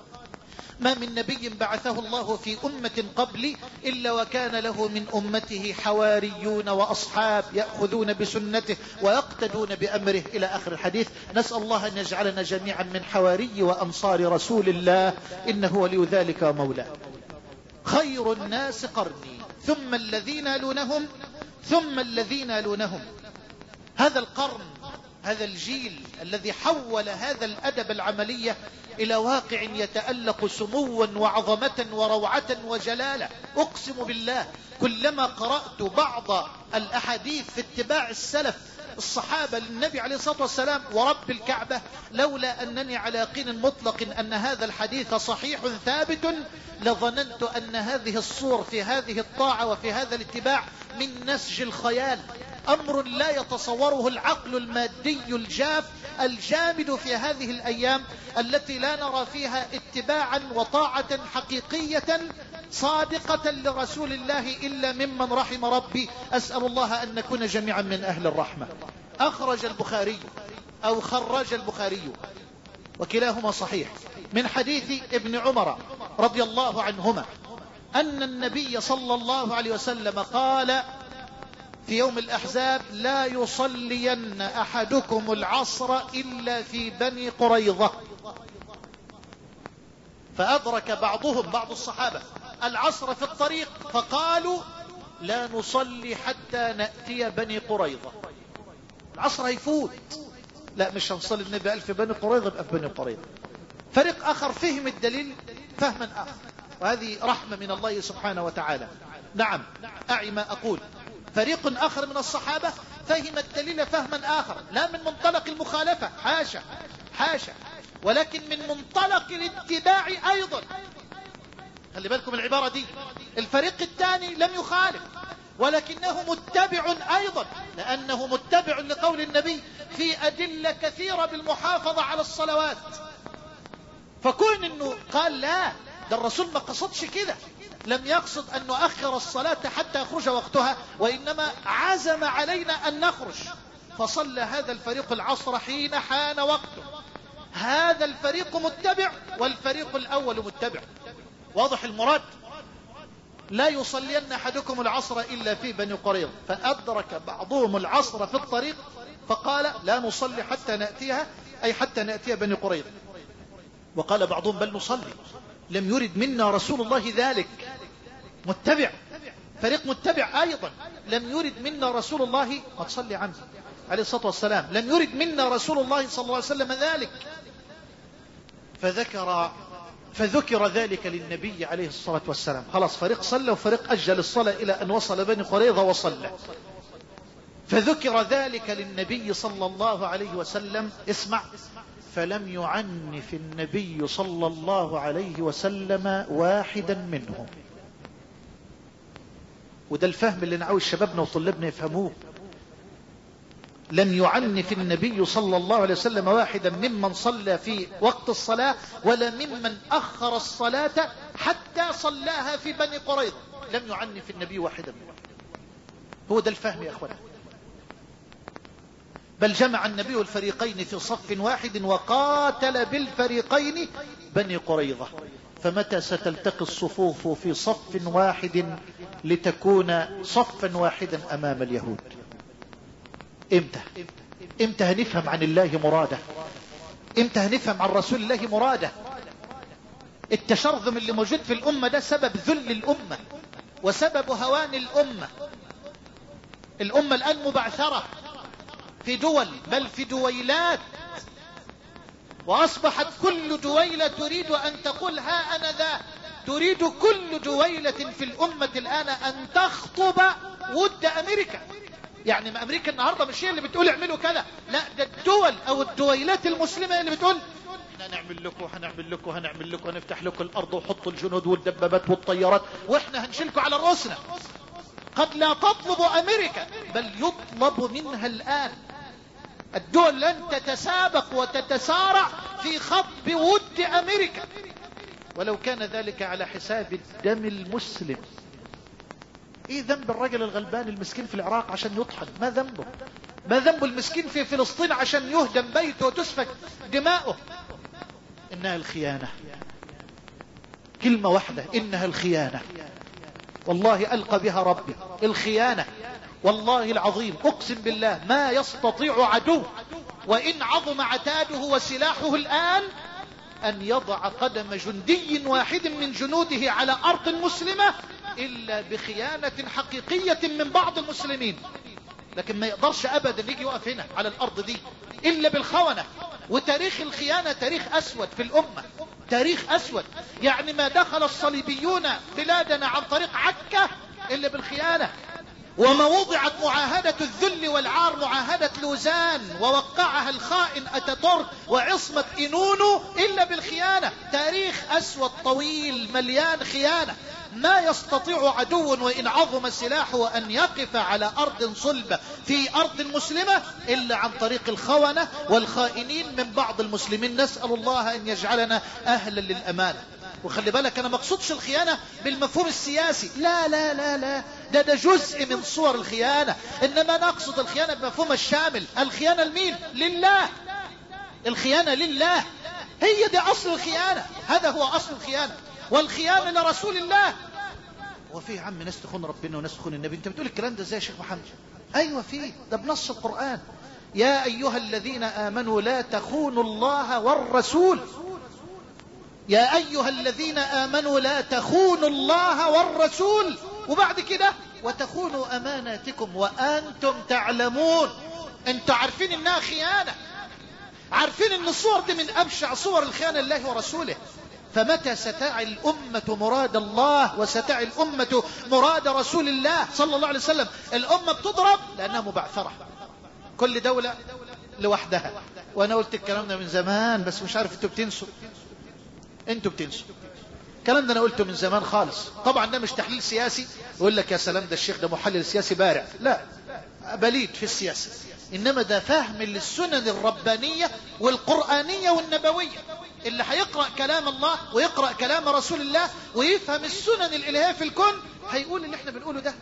ما من نبي بعثه الله في أمة قبلي إلا وكان له من أمته حواريون وأصحاب يأخذون بسنته ويقتدون بأمره، إلى آخر الحديث. نسأل الله أن يجعلنا جميعا من حواري وأنصار رسول الله، إنه ولي ذلك ومولاه. خير الناس قرني ثم الذين يلونهم ثم الذين يلونهم. هذا القرن، هذا الجيل الذي حول هذا الأدب العملية إلى واقع يتألق سموا وعظمة وروعة وجلالة. أقسم بالله كلما قرأت بعض الأحاديث في اتباع السلف الصحابة للنبي عليه الصلاة والسلام ورب الكعبة، لولا أنني على يقين مطلق أن هذا الحديث صحيح ثابت لظننت أن هذه الصور في هذه الطاعة وفي هذا الاتباع من نسج الخيال، أمر لا يتصوره العقل المادي الجاف الجامد في هذه الأيام التي لا نرى فيها اتباعا وطاعة حقيقية صادقة لرسول الله إلا ممن رحم ربي. أسأل الله أن نكون جميعا من أهل الرحمة. أخرج البخاري أو خرج البخاري وكلاهما صحيح من حديث ابن عمر رضي الله عنهما أن النبي صلى الله عليه وسلم قال في يوم الأحزاب: لا يصلين أحدكم العصر إلا في بني قريظة. فأدرك بعضهم، بعض الصحابة، العصر في الطريق فقالوا: لا نصلي حتى نأتي بني قريظة. العصر هيفوت، لا مش هنصلي، النبي قال في بني قريظة بقى في بني قريظة. فريق آخر فهم الدليل فهما آخر، وهذه رحمة من الله سبحانه وتعالى. نعم أعي ما أقول. فريق آخر من الصحابة فهم الدليل فهما آخر، لا من منطلق المخالفة، حاشا حاشا، ولكن من منطلق الاتباع أيضا. خلي بالكم العبارة دي. الفريق الثاني لم يخالف ولكنه متبع أيضا، لأنه متبع لقول النبي في أدلة كثيرة بالمحافظة على الصلوات. فكون أنه قال لا، ده الرسول ما قصدش كده، لم يقصد أن نؤخر الصلاة حتى يخرج وقتها، وإنما عزم علينا أن نخرج، فصلى هذا الفريق العصر حين حان وقته. هذا الفريق متبع والفريق الأول متبع. واضح المراد؟ لا يصلين أحدكم العصر إلا في بني قريظة. فأدرك بعضهم العصر في الطريق فقال: لا نصلي حتى نأتيها، أي حتى نأتي بني قريظة. وقال بعضهم: بل نصلي، لم يرد منا رسول الله ذلك. متبع، فريق متبع أيضا، لم يرد منا رسول الله، ما تصلي عنه عليه الصلاة والسلام، لم يرد منا رسول الله صلى الله عليه وسلم ذلك. فذكر فذكر ذلك للنبي عليه الصلاة والسلام. خلاص، فريق صلى وفريق أجل الصلاة إلى أن وصل بني قريظة وصلى. فذكر ذلك للنبي صلى الله عليه وسلم. اسمع، فلم يعنف النبي صلى الله عليه وسلم واحدا منهم. وده الفهم اللي نعاوز شبابنا وطلابنا يفهموه. لم يعنف النبي صلى الله عليه وسلم واحدا ممن صلى في وقت الصلاة ولا ممن أخر الصلاة حتى صلاها في بني قريظة. لم يعنف النبي واحدا منهم. هو ده الفهم يا أخوانا. بل جمع النبي الفريقين في صف واحد وقاتل بالفريقين بني قريظة. فمتى ستلتقي الصفوف في صف واحد لتكون صفا واحدا أمام اليهود؟ امتى امتى هنفهم عن الله مراده؟ امتى هنفهم عن رسول الله مراده؟ التشرذم اللي موجود في الأمة ده سبب ذل الأمة وسبب هوان الأمة. الأمة الآن مبعثرة في دول، بل في دويلات، وأصبحت كل دويلة تريد أن تقول ها أنا ذا. تريد كل دويلة في الأمة الآن أن تخطب ود أمريكا. يعني ما أمريكا النهاردة مش هي اللي بتقول اعملوا كذا، لا، ده الدول أو الدويلات المسلمة اللي بتقول احنا هنعمل لكم وهنعمل لكم وهنعمل لكم ونفتح لكم الأرض وحطوا الجنود والدبابات والطيارات واحنا هنشيلكم على رؤوسنا. قد لا تطلب أمريكا، بل يطلب منها الآن. الدول لن تتسابق وتتسارع في خطب ود أمريكا، ولو كان ذلك على حساب الدم المسلم. ايه ذنب الرجل الغلبان المسكين في العراق عشان يطحن؟ ما ذنبه؟ ما ذنب المسكين في فلسطين عشان يهدم بيته وتسفك دماؤه؟ انها الخيانة. كلمة واحدة، انها الخيانة. والله ألقى بها ربي، الخيانة. والله العظيم أقسم بالله ما يستطيع عدو وإن عظم عتاده وسلاحه الآن أن يضع قدم جندي واحد من جنوده على أرض مسلمة إلا بخيانة حقيقية من بعض المسلمين. لكن ما يقدرش أبدا يجي يقف هنا على الأرض دي إلا بالخونة. وتاريخ الخيانة تاريخ أسود في الأمة، تاريخ أسود. يعني ما دخل الصليبيون بلادنا عن طريق عكا إلا بالخيانة. وما وضعت معاهدة الذل والعار معاهدة لوزان ووقعها الخائن أتاتورك وعصمة إنونو إلا بالخيانة. تاريخ أسود طويل مليان خيانة. ما يستطيع عدو وإن عظم سلاحه أن يقف على أرض صلبة في أرض مسلمة إلا عن طريق الخونة والخائنين من بعض المسلمين. نسأل الله أن يجعلنا أهلا للأمانة. وخلي بالك أنا مقصودش الخيانة بالمفهوم السياسي، لا لا لا لا، ده ده جزء من صور الخيانة. إنما نقصد الخيانة بمفهوم الشامل. الخيانة لمين؟ لله. الخيانة لله، هي دي أصل الخيانة. هذا هو أصل الخيانة. والخيانة لرسول الله. وفي يا عم ناس تخون ربنا وناس تخون النبي. انت بتقول الكلام ده ازاي يا شيخ محمد؟ ايوه فيه، ده بنص القرآن. يا ايها الذين امنوا لا تخونوا الله والرسول. يا ايها الذين امنوا لا تخونوا الله والرسول. وبعد كده وتخونوا اماناتكم وانتم تعلمون. انتوا عارفين انها خيانة، عارفين ان الصور دي من ابشع صور الخيانة لله ورسوله. فمتى ستعي الأمة مراد الله وستعي الأمة مراد رسول الله صلى الله عليه وسلم؟ الأمة بتضرب لأنها مبعثرة، كل دولة لوحدها. وأنا قلت الكلام ده من زمان بس مش عارف انتوا بتنسوا. انتوا بتنسوا الكلام ده. أنا قلته من زمان خالص. طبعا ده مش تحليل سياسي يقول لك يا سلام ده الشيخ ده محلل سياسي بارع، لا، بليد في السياسة. إنما ده فهم للسنن الربانية والقرآنية والنبوية. اللي هيقرأ كلام الله ويقرأ كلام رسول الله ويفهم السنن الإلهية في الكون هيقول اللي احنا بنقوله ده.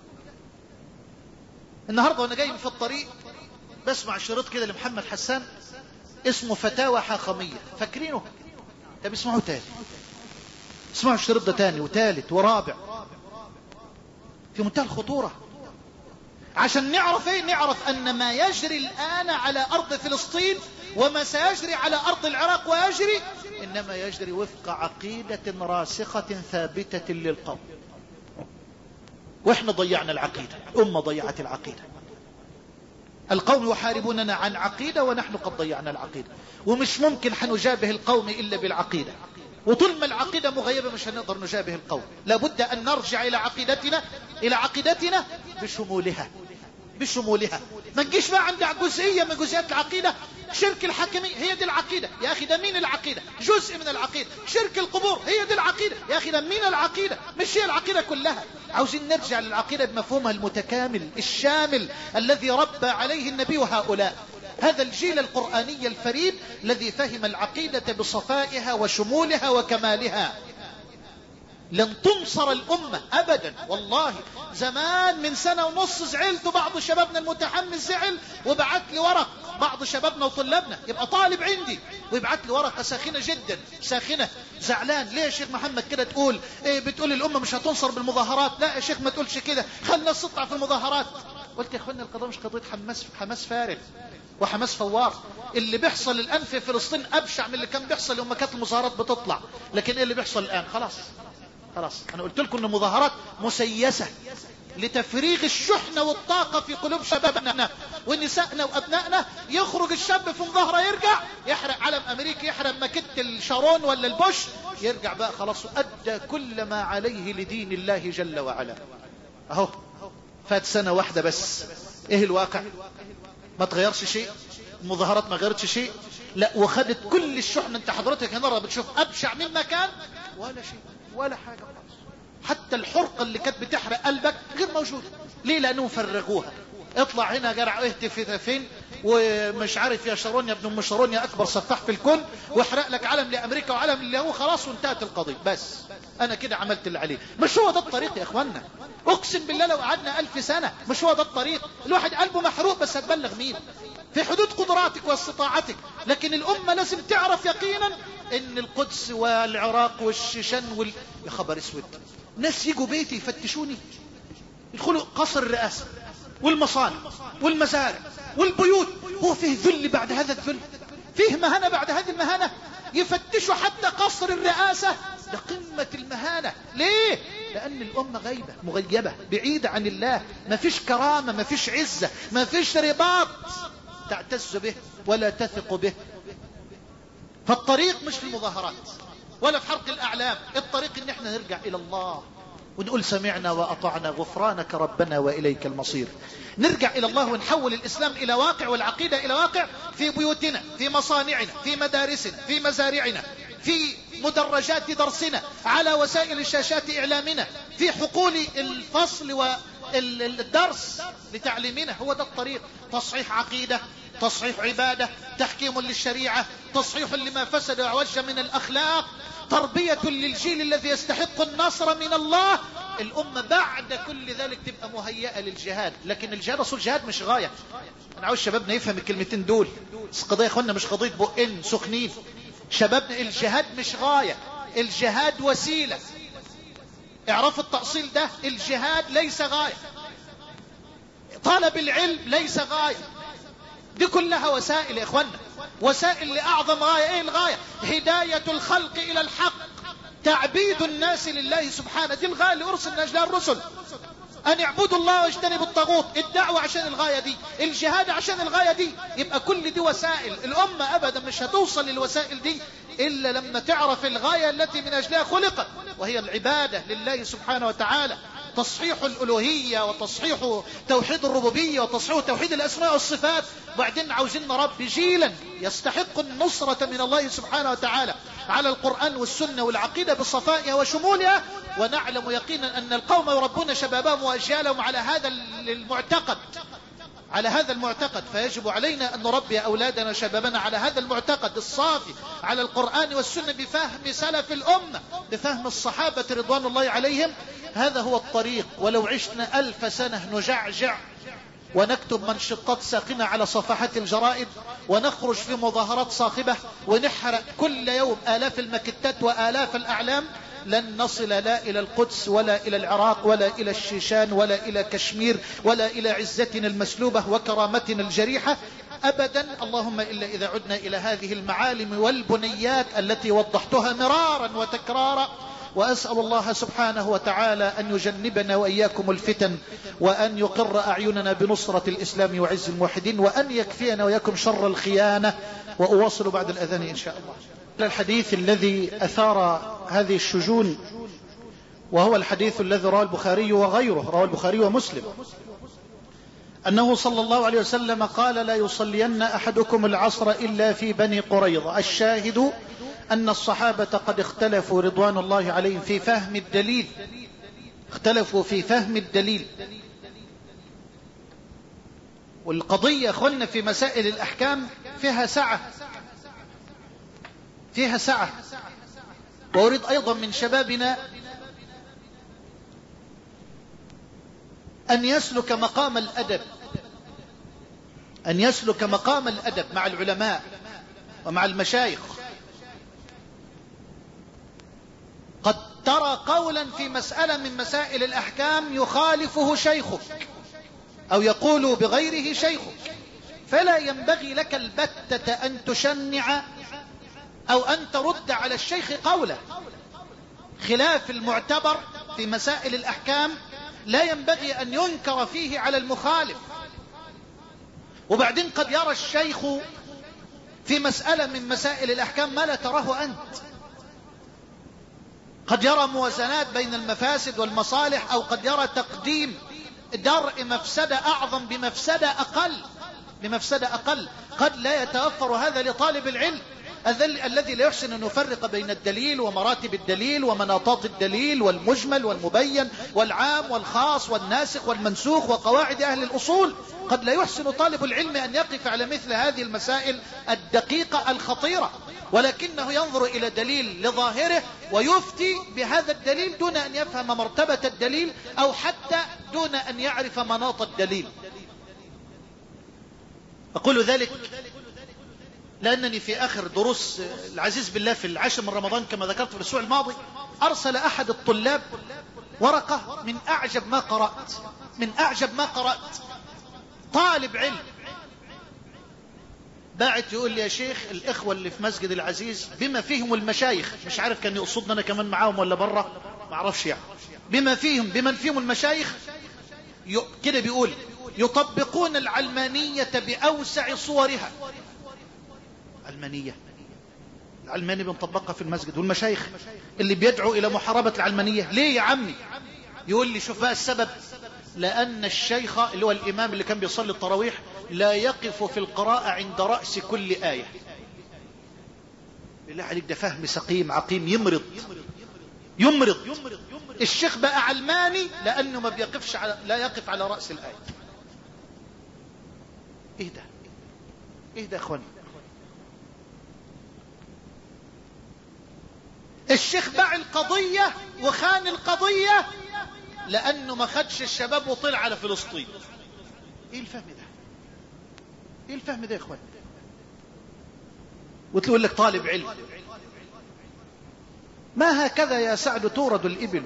النهاردة وانا جاي في الطريق بسمع شريط كده لمحمد حسان اسمه فتاوى حاخمية. فاكرينه؟ طب اسمعوا تاني، اسمعوا الشريط ده تاني وتالت ورابع. في منتهى الخطورة. عشان نعرف ايه؟ نعرف ان ما يجري الآن على أرض فلسطين وما سيجري على أرض العراق ويجري إنما يجري وفق عقيدة راسخة ثابتة للقوم. وإحنا ضيعنا العقيدة، أمة ضيعت العقيدة. القوم يحاربوننا عن عقيدة ونحن قد ضيعنا العقيدة. ومش ممكن حنجابه القوم إلا بالعقيدة. وطول ما العقيدة مغيبة مش هنقدر نجابه القوم. لابد أن نرجع إلى عقيدتنا إلى عقيدتنا بشمولها بشمولها. ما نجيش بقى عند جزئية من جزئيات العقيدة شرك الحاكمية هي دي العقيدة يا أخي، ده مين العقيدة؟ جزء من العقيدة. شرك القبور هي دي العقيدة يا أخي، ده مين العقيدة؟ مش هي العقيدة كلها. عاوزين نرجع للعقيدة بمفهومها المتكامل الشامل الذي ربى عليه النبي وهؤلاء، هذا الجيل القرآني الفريد الذي فهم العقيدة بصفائها وشمولها وكمالها. لن تنصر الأمة أبدا والله. زمان من سنة ونص زعلت، بعض شبابنا المتحمس زعل وبعت لي ورق، بعض شبابنا وطلابنا يبقى طالب عندي ويبعت لي ورقة ساخنة جدا ساخنة، زعلان ليه يا شيخ محمد كده تقول إيه؟ بتقول الأمة مش هتنصر بالمظاهرات. لا يا شيخ ما تقولش كده، خلي الناس تطلع في المظاهرات. قلت يا اخوانا القضاء مش قضية حماس حماس فارغ وحماس فوار. اللي بيحصل الآن في فلسطين أبشع من اللي كان بيحصل يوم ما كانت المظاهرات بتطلع. لكن ايه اللي بيحصل الآن؟ خلاص خلاص انا قلت لكم ان مظاهرات مسيسة لتفريغ الشحنة والطاقة في قلوب شبابنا ونسائنا وابنائنا. يخرج الشاب في مظاهرة يرجع يحرق علم امريكا، يحرق ماكيت الشارون ولا البوش، يرجع بقى خلاص ادى كل ما عليه لدين الله جل وعلا. اهو فات سنة واحدة بس، ايه الواقع؟ ما تغيرش شيء، المظاهرات ما غيرتش شيء، لا وخدت كل الشحنة. انت حضرتك هنا بتشوف ابشع مما كان ولا شيء ولا حاجة خالص. حتى الحرقة اللي كانت بتحرق قلبك غير موجودة. ليه؟ لانهم فرغوها. اطلع هنا جرع اهتف فين ومش عارف يا شارون يا ابن ام شارون يا اكبر سفاح في الكون، واحرق لك علم لامريكا وعلم اللي هو خلاص وانتهت القضية. بس انا كده عملت اللي عليه. مش هو ده الطريق يا اخوانا، اقسم بالله لو قعدنا الف سنة مش هو ده الطريق. الواحد قلبه محروق بس هتبلغ مين؟ في حدود قدراتك واستطاعتك. لكن الامة لازم تعرف يقينا ان القدس والعراق والشيشان وال... يا خبر اسود، ناس يجوا بيتي يفتشوني، يدخلوا قصر الرئاسة والمصانع والمزارع والبيوت. هو فيه ذل بعد هذا الذل؟ فيه مهانة بعد هذه المهانة؟ يفتشوا حتى قصر الرئاسة، ده قمة المهانة. ليه؟ لأن الأمة غيبة مغيبة بعيدة عن الله، ما فيش كرامة، ما فيش عزة، ما فيش رباط تعتز به ولا تثق به. فالطريق مش في المظاهرات ولا في حرق الأعلام، الطريق ان احنا نرجع إلى الله ونقول سمعنا وأطعنا غفرانك ربنا وإليك المصير. نرجع إلى الله ونحول الإسلام إلى واقع والعقيدة إلى واقع في بيوتنا، في مصانعنا، في مدارسنا، في مزارعنا، في مدرجات درسنا، على وسائل الشاشات إعلامنا، في حقول الفصل والدرس لتعليمنا. هو ده الطريق. تصحيح عقيدة، تصحيح عبادة، تحكيم للشريعة، تصحيح لما فسد وعوج من الأخلاق، تربية للجيل الذي يستحق النصر من الله. الأمة بعد كل ذلك تبقى مهيئة للجهاد. لكن الجهاد أصول الجهاد مش غاية. أنا عاوز شبابنا يفهم الكلمتين دول. القضية يا أخوانا مش قضية بقين سخنين. شبابنا الجهاد مش غاية، الجهاد وسيلة. اعرفوا التأصيل ده، الجهاد ليس غاية، طلب العلم ليس غاية، دي كلها وسائل يا اخوانا، وسائل لأعظم غاية. ايه الغاية؟ هداية الخلق الى الحق، تعبيد الناس لله سبحانه. دي الغاية اللي ارسل من اجلها الرسل، ان اعبدوا الله واجتنبوا الطاغوت. الدعوة عشان الغاية دي، الجهاد عشان الغاية دي. يبقى كل دي وسائل. الامة ابدا مش هتوصل للوسائل دي الا لما تعرف الغاية التي من اجلها خلقت، وهي العبادة لله سبحانه وتعالى. تصحيح الألوهية وتصحيح توحيد الربوبية وتصحيح توحيد الأسماء والصفات. بعدين عاوزين نربي جيلا يستحق النصرة من الله سبحانه وتعالى على القرآن والسنة والعقيدة بصفائها وشمولها. ونعلم يقينا أن القوم يربون شبابهم وأجيالهم على هذا المعتقد، على هذا المعتقد. فيجب علينا أن نربي أولادنا وشبابنا على هذا المعتقد الصافي، على القرآن والسنة بفهم سلف الأمة، بفهم الصحابة رضوان الله عليهم. هذا هو الطريق. ولو عشنا ألف سنة نجعجع ونكتب منشطات ساخنة على صفحات الجرائد ونخرج في مظاهرات صاخبة ونحرق كل يوم آلاف المكتات وآلاف الأعلام، لن نصل لا إلى القدس ولا إلى العراق ولا إلى الشيشان ولا إلى كشمير ولا إلى عزتنا المسلوبة وكرامتنا الجريحة أبدا. اللهم إلا إذا عدنا إلى هذه المعالم والبنيات التي وضحتها مرارا وتكرارا. وأسأل الله سبحانه وتعالى أن يجنبنا وإياكم الفتن، وأن يقر أعيننا بنصرة الإسلام وعز الموحدين، وأن يكفينا وإياكم شر الخيانة. وأواصل بعد الأذان إن شاء الله. الحديث الذي أثار هذه الشجون وهو الحديث الذي رواه البخاري وغيره، رواه البخاري ومسلم، أنه صلى الله عليه وسلم قال لا يصلين أحدكم العصر إلا في بني قريظة. الشاهد أن الصحابة قد اختلفوا رضوان الله عليهم في فهم الدليل، اختلفوا في فهم الدليل. والقضية أخوانا في مسائل الأحكام فيها سعة، فيها سعة. وأريد أيضا من شبابنا أن يسلك مقام الأدب، أن يسلك مقام الأدب مع العلماء ومع المشايخ. قد ترى قولا في مسألة من مسائل الأحكام يخالفه شيخك أو يقول بغيره شيخك، فلا ينبغي لك البتة أن تشنع أو أن ترد على الشيخ قوله. خلاف المعتبر في مسائل الأحكام لا ينبغي أن ينكر فيه على المخالف. وبعدين قد يرى الشيخ في مسألة من مسائل الأحكام ما لا تراه أنت، قد يرى موازنات بين المفاسد والمصالح، أو قد يرى تقديم درء مفسدة أعظم بمفسدة أقل بمفسدة أقل. قد لا يتوفر هذا لطالب العلم الذي لا يحسن أن يفرق بين الدليل ومراتب الدليل ومناطات الدليل والمجمل والمبين والعام والخاص والناسخ والمنسوخ وقواعد أهل الأصول. قد لا يحسن طالب العلم أن يقف على مثل هذه المسائل الدقيقة الخطيرة، ولكنه ينظر إلى دليل لظاهره ويفتي بهذا الدليل دون أن يفهم مرتبة الدليل أو حتى دون أن يعرف مناط الدليل. أقول ذلك لأنني في آخر دروس العزيز بالله في العاشر من رمضان كما ذكرت في الأسبوع الماضي أرسل أحد الطلاب ورقة من أعجب ما قرأت، من أعجب ما قرأت. طالب علم باعت يقول لي يا شيخ الإخوة اللي في مسجد العزيز بما فيهم المشايخ، مش عارف كان يقصدنا أنا كمان معاهم ولا برا ما أعرفش يعني، بما فيهم بمن فيهم المشايخ كده بيقول يطبقون العلمانية بأوسع صورها. علمانية، العلمانية بنطبقها في المسجد، والمشايخ اللي بيدعوا إلى محاربة العلمانية. ليه يا عمي؟ يقول لي شوف بقى السبب، لأن الشيخ اللي هو الإمام اللي كان بيصلي التراويح لا يقف في القراءة عند رأس كل آية. بالله عليك ده فهم سقيم عقيم يمرض يمرض. الشيخ بقى علماني لأنه ما بيقفش على لا يقف على رأس الآية. ايه ده ايه ده يا اخواني؟ الشيخ باع القضية وخان القضية لأنه ما خدش الشباب وطلع على فلسطين. ايه الفهم ده؟ ايه الفهم ده يا اخوان؟ وتقول لك طالب علم. ما هكذا يا سعد تورد الإبل،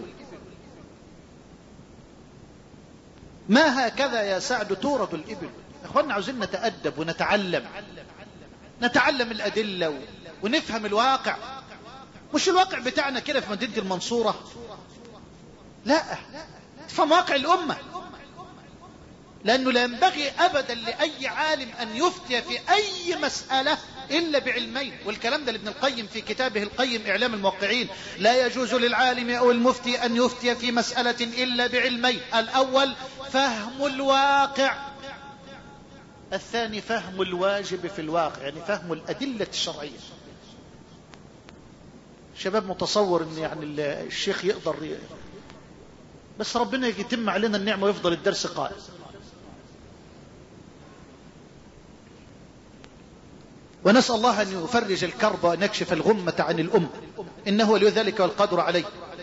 ما هكذا يا سعد تورد الإبل. يا اخوانا عاوزين نتأدب ونتعلم، نتعلم الأدلة ونفهم الواقع. مش الواقع بتاعنا كده في مدينة المنصورة، لا، تفهم واقع الأمة. لأنه لا ينبغي أبدا لأي عالم أن يفتي في أي مسألة إلا بعلمين. والكلام ده لابن القيم في كتابه القيم إعلام الموقعين. لا يجوز للعالم أو المفتي أن يفتي في مسألة إلا بعلمين: الأول فهم الواقع، الثاني فهم الواجب في الواقع، يعني فهم الأدلة الشرعية. شباب متصور ان يعني الشيخ يقدر ي... بس ربنا يتم علينا النعمة ويفضل الدرس قائم. ونسأل الله أن يفرج الكرب وأن يكشف الغمة عن الأمة، إنه ولي ذلك والقادر عليه.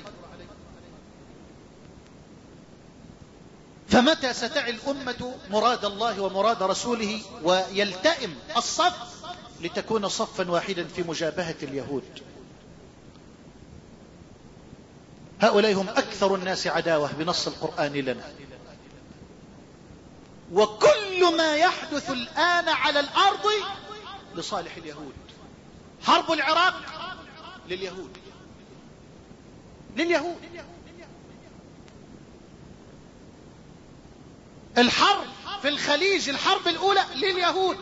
فمتى ستعي الأمة مراد الله ومراد رسوله ويلتئم الصف لتكون صفا واحدا في مجابهة اليهود؟ هؤلاء هم أكثر الناس عداوة بنص القرآن لنا. وكل ما يحدث الآن على الأرض لصالح اليهود. حرب العراق لليهود، لليهود. الحرب في الخليج الحرب الأولى لليهود.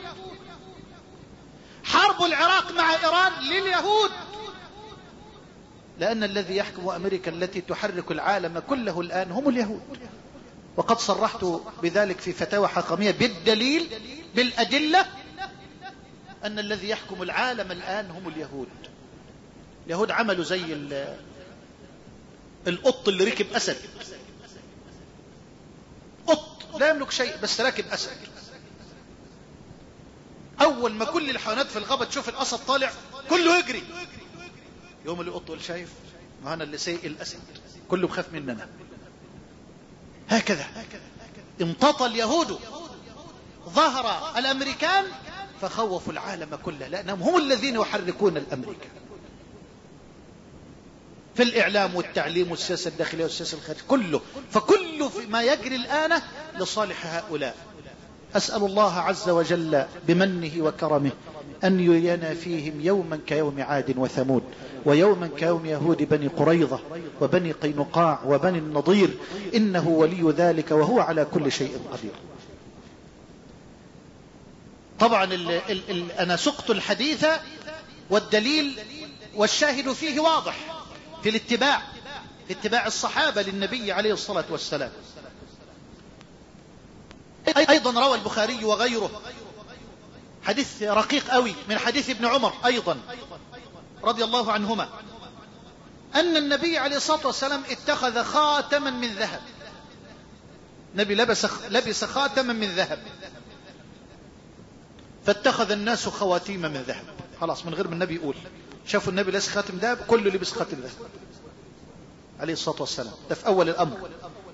حرب العراق مع إيران لليهود، لأن الذي يحكم أمريكا التي تحرك العالم كله الآن هم اليهود. وقد صرحت بذلك في فتاوى حقمية بالدليل بالأدلة أن الذي يحكم العالم الآن هم اليهود. اليهود عملوا زي القط اللي ركب أسد. قط لا يملك شيء بس راكب أسد. أول ما كل الحيوانات في الغابة تشوف الأسد طالع كله يجري، يوم اللي قط يقول شايف ما أنا اللي سيء الأسد، كله بخاف مننا. هكذا امتطى اليهود ظهر الأمريكان فخوفوا العالم كله، لأنهم هم الذين يحركون الأمريكا في الإعلام والتعليم والسياسة الداخلية والسياسة الخارجية كله. فكل ما يجري الآن لصالح هؤلاء. أسأل الله عز وجل بمنه وكرمه أن يرينا فيهم يوما كيوم عاد وثمود، ويوما كيوم يهود بني قريظة وبني قينقاع وبني النضير، إنه ولي ذلك وهو على كل شيء قدير. طبعا ال ال ال أنا سقت الحديث والدليل والشاهد فيه واضح في الاتباع، في اتباع الصحابة للنبي عليه الصلاة والسلام. أيضا روى البخاري وغيره حديث رقيق قوي من حديث ابن عمر أيضا رضي الله عنهما أن النبي عليه الصلاة والسلام اتخذ خاتما من ذهب. النبي لبس, لبس خاتما من ذهب، فاتخذ الناس خواتيم من ذهب. خلاص من غير ما النبي يقول، شافوا النبي لبس خاتم ذهب كله لبس خاتم ذهب عليه الصلاة والسلام. ده في أول الأمر.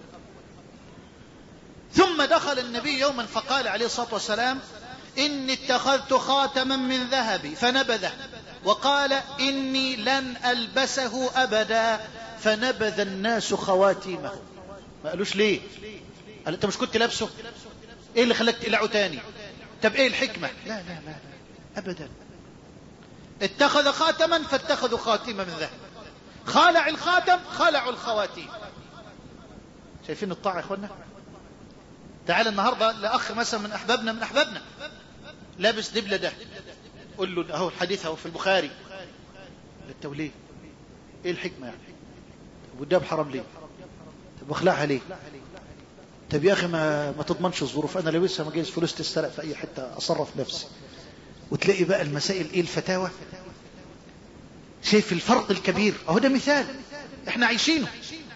ثم دخل النبي يوما فقال عليه الصلاة والسلام إني اتخذت خاتما من ذهب فنبذه، وقال إني لن ألبسه أبدا، فنبذ الناس خواتيمه. ما قالوش ليه؟ قال أنت مش كنت لابسه؟ إيه اللي خلاك تقلعه تاني؟ طب إيه الحكمة؟ لا لا لا, لا. أبدا. اتخذ خاتما فاتخذوا خاتمة من ذهب، خالع الخاتم خلعوا الخواتيم. شايفين الطاعة يا إخوانا؟ تعال النهاردة لأخ مثلا من أحبابنا من أحبابنا لابس دبلة ده، قل له أهو الحديث أهو في البخاري، للتوليه إيه الحكمة يعني؟ والداب حرام ليه؟ طب واخلعها ليه؟ طب يا أخي ما, ما تضمنش الظروف، أنا لابسها ما جايز فلوس تسترق في أي حتة أصرف نفسي. وتلاقي بقى المسائل إيه الفتاوى. شايف الفرق الكبير؟ أهو ده مثال إحنا عايشينه.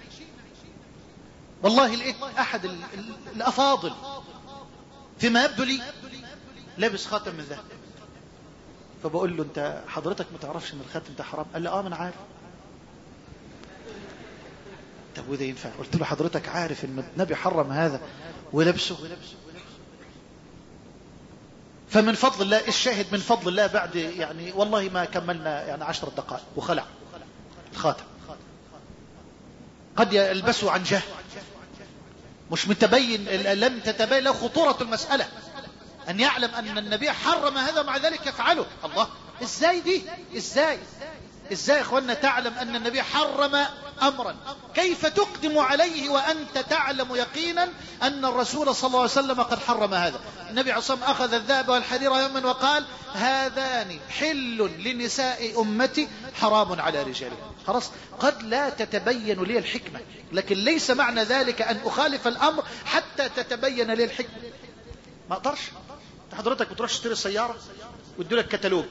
والله لقيت أحد الأفاضل فيما يبدو لي لابس خاتم من ذهب، فبقول له أنت حضرتك ما تعرفش أن الخاتم ده حرام؟ قال لي آه من عارف. طب وده ينفع؟ قلت له حضرتك عارف أن النبي حرم هذا ولبسه؟ فمن فضل الله الشاهد من فضل الله بعد يعني والله ما كملنا يعني عشر دقائق وخلع الخاتم. قد يلبسه عن جهل مش متبين، لم تتبين له خطورة المسألة، أن يعلم أن النبي حرم هذا مع ذلك يفعله. الله إزاي دي؟ إزاي إزاي يا إخوانا تعلم أن النبي حرم أمرا كيف تقدم عليه وأنت تعلم يقينا أن الرسول صلى الله عليه وسلم قد حرم هذا؟ النبي عليه الصلاة والسلام أخذ الذهب والحرير يوما وقال هذان حل لنساء أمتي حرام على رجالهم. خلاص قد لا تتبين لي الحكمة، لكن ليس معنى ذلك أن أخالف الأمر حتى تتبين لي الحكمة. ما أقدرش. حضرتك بتروح تشتري سيارة ويدولك كتالوج،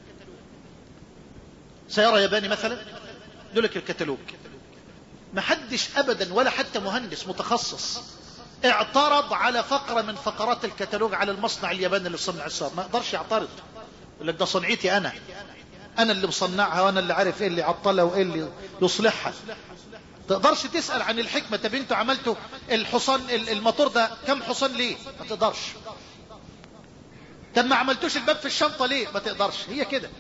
سيارة ياباني مثلا يدولك الكتالوج، ما حدش أبدا ولا حتى مهندس متخصص اعترض على فقرة من فقرات الكتالوج على المصنع الياباني اللي صنع السيارة. ما اقدرش يعترض، يقول لك ده صنعتي أنا أنا اللي مصنعها وأنا اللي عارف إيه اللي عطلها وإيه اللي يصلحها. تقدرش تسأل عن الحكمة. طب انتوا عملتوا الحصان الموتور ده كم حصان ليه؟ ما تقدرش. طب ما عملتوش الباب في الشنطة ليه؟ ما تقدرش. هي كده.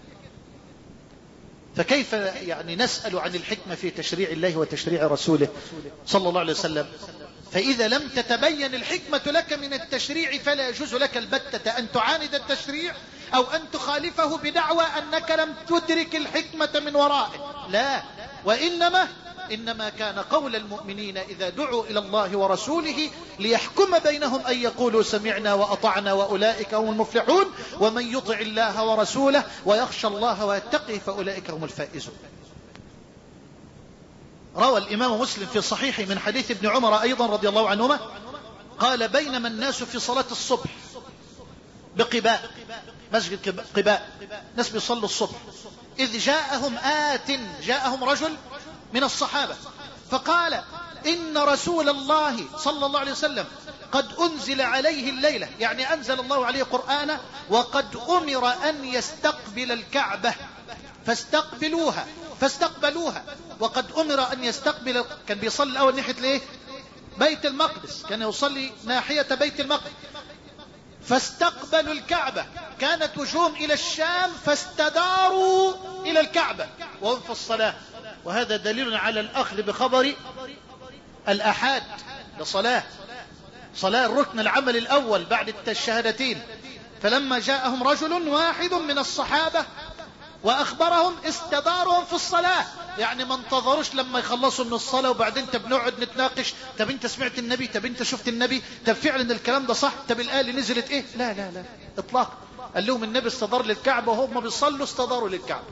فكيف يعني نسأل عن الحكمة في تشريع الله وتشريع رسوله صلى الله عليه وسلم؟ فإذا لم تتبين الحكمة لك من التشريع فلا يجوز لك البتة أن تعاند التشريع أو أن تخالفه بدعوى أنك لم تدرك الحكمة من ورائه. لا، وإنما إنما كان قول المؤمنين إذا دعوا إلى الله ورسوله ليحكم بينهم أن يقولوا سمعنا وأطعنا وأولئك هم المفلحون، ومن يطع الله ورسوله ويخشى الله ويتقي فأولئك هم الفائزون. روى الإمام مسلم في صحيحه من حديث ابن عمر أيضا رضي الله عنهما قال بينما الناس في صلاة الصبح بقباء، مسجد قباء، ناس بيصلوا الصبح، إذ جاءهم آت، جاءهم رجل من الصحابة فقال إن رسول الله صلى الله عليه وسلم قد أنزل عليه الليلة، يعني أنزل الله عليه قرآنا، وقد أمر أن يستقبل الكعبة فاستقبلوها فاستقبلوها، وقد أمر أن يستقبل، كان بيصلي الأول ناحية ليه؟ بيت المقدس، كان يصلي ناحية بيت المقدس، فاستقبلوا الكعبة، كانت وجوههم إلى الشام فاستداروا إلى الكعبة وهم في الصلاة. وهذا دليل على الأخذ بخبر الأحاد لصلاة، صلاة الركن العمل الأول بعد الشهادتين. فلما جاءهم رجل واحد من الصحابة وأخبرهم استدارهم في الصلاة، يعني ما انتظروش لما يخلصوا من الصلاة وبعدين طب نقعد نتناقش، طب انت سمعت النبي، طب انت شفت النبي، طب فعلا الكلام ده صح، طب الآية اللي نزلت ايه. لا لا لا اطلاق، قال لهم النبي استدار للكعبة وهم بيصلوا استداروا للكعبة.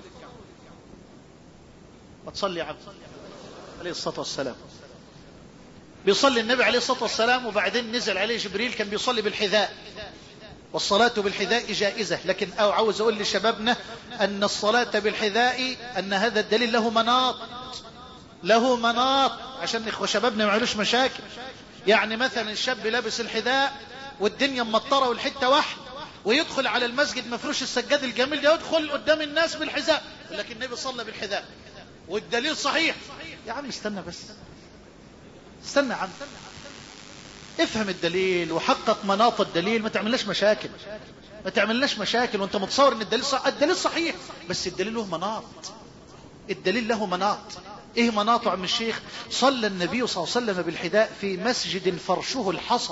ما تصلي يا عبد عليه الصلاة والسلام. بيصلي النبي عليه الصلاة والسلام وبعدين نزل عليه جبريل، كان بيصلي بالحذاء، والصلاة بالحذاء جائزة، لكن أو عاوز أقول لشبابنا أن الصلاة بالحذاء أن هذا الدليل له مناط، له مناط عشان إخوة شبابنا ما يعملوش مشاكل. يعني مثلا الشاب لابس الحذاء والدنيا مطرة والحتة واحد، ويدخل على المسجد مفروش السجاد الجميل ده، يدخل قدام الناس بالحذاء، لكن النبي صلى بالحذاء والدليل صحيح. يا عم استنى بس، استنى يا عم، افهم الدليل وحقق مناط الدليل، ما تعملناش مشاكل، ما تعملناش مشاكل وانت متصور ان الدليل صح. الدليل صحيح بس الدليل له مناط، الدليل له مناط. ايه مناطه عم الشيخ؟ صلى النبي صلى الله عليه وسلم بالحذاء في مسجد فرشه الحصى،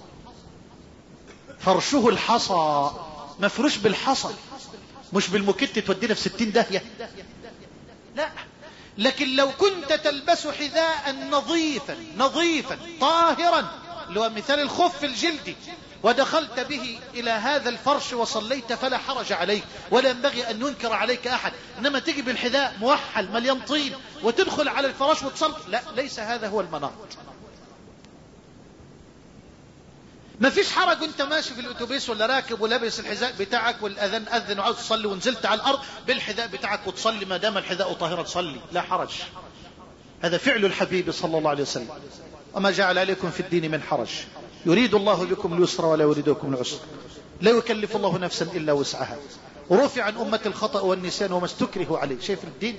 فرشه الحصى، مفروش بالحصى، مش بالمكت تودينا في ستين داهية، لا. لكن لو كنت تلبس حذاء نظيفا نظيفا طاهرا، اللي هو مثال الخف الجلدي، ودخلت به إلى هذا الفرش وصليت فلا حرج عليك ولا ينبغي أن ينكر عليك أحد. إنما تيجي بالحذاء موحل مليان طين وتدخل على الفراش وتصلي، لا، ليس هذا هو المناط. ما فيش حرج وانت ماشي في الاتوبيس ولا راكب ولابس الحذاء بتاعك والاذان اذن وعاوز تصلي ونزلت على الارض بالحذاء بتاعك وتصلي، ما دام الحذاء طاهرا تصلي، لا حرج. هذا فعل الحبيب صلى الله عليه وسلم، وما جعل عليكم في الدين من حرج، يريد الله بكم اليسر ولا يريد بكم العسر، لا يكلف الله نفسا الا وسعها، ورفع عن امه الخطأ والنسيان وما استكرهوا عليه. شايف الدين؟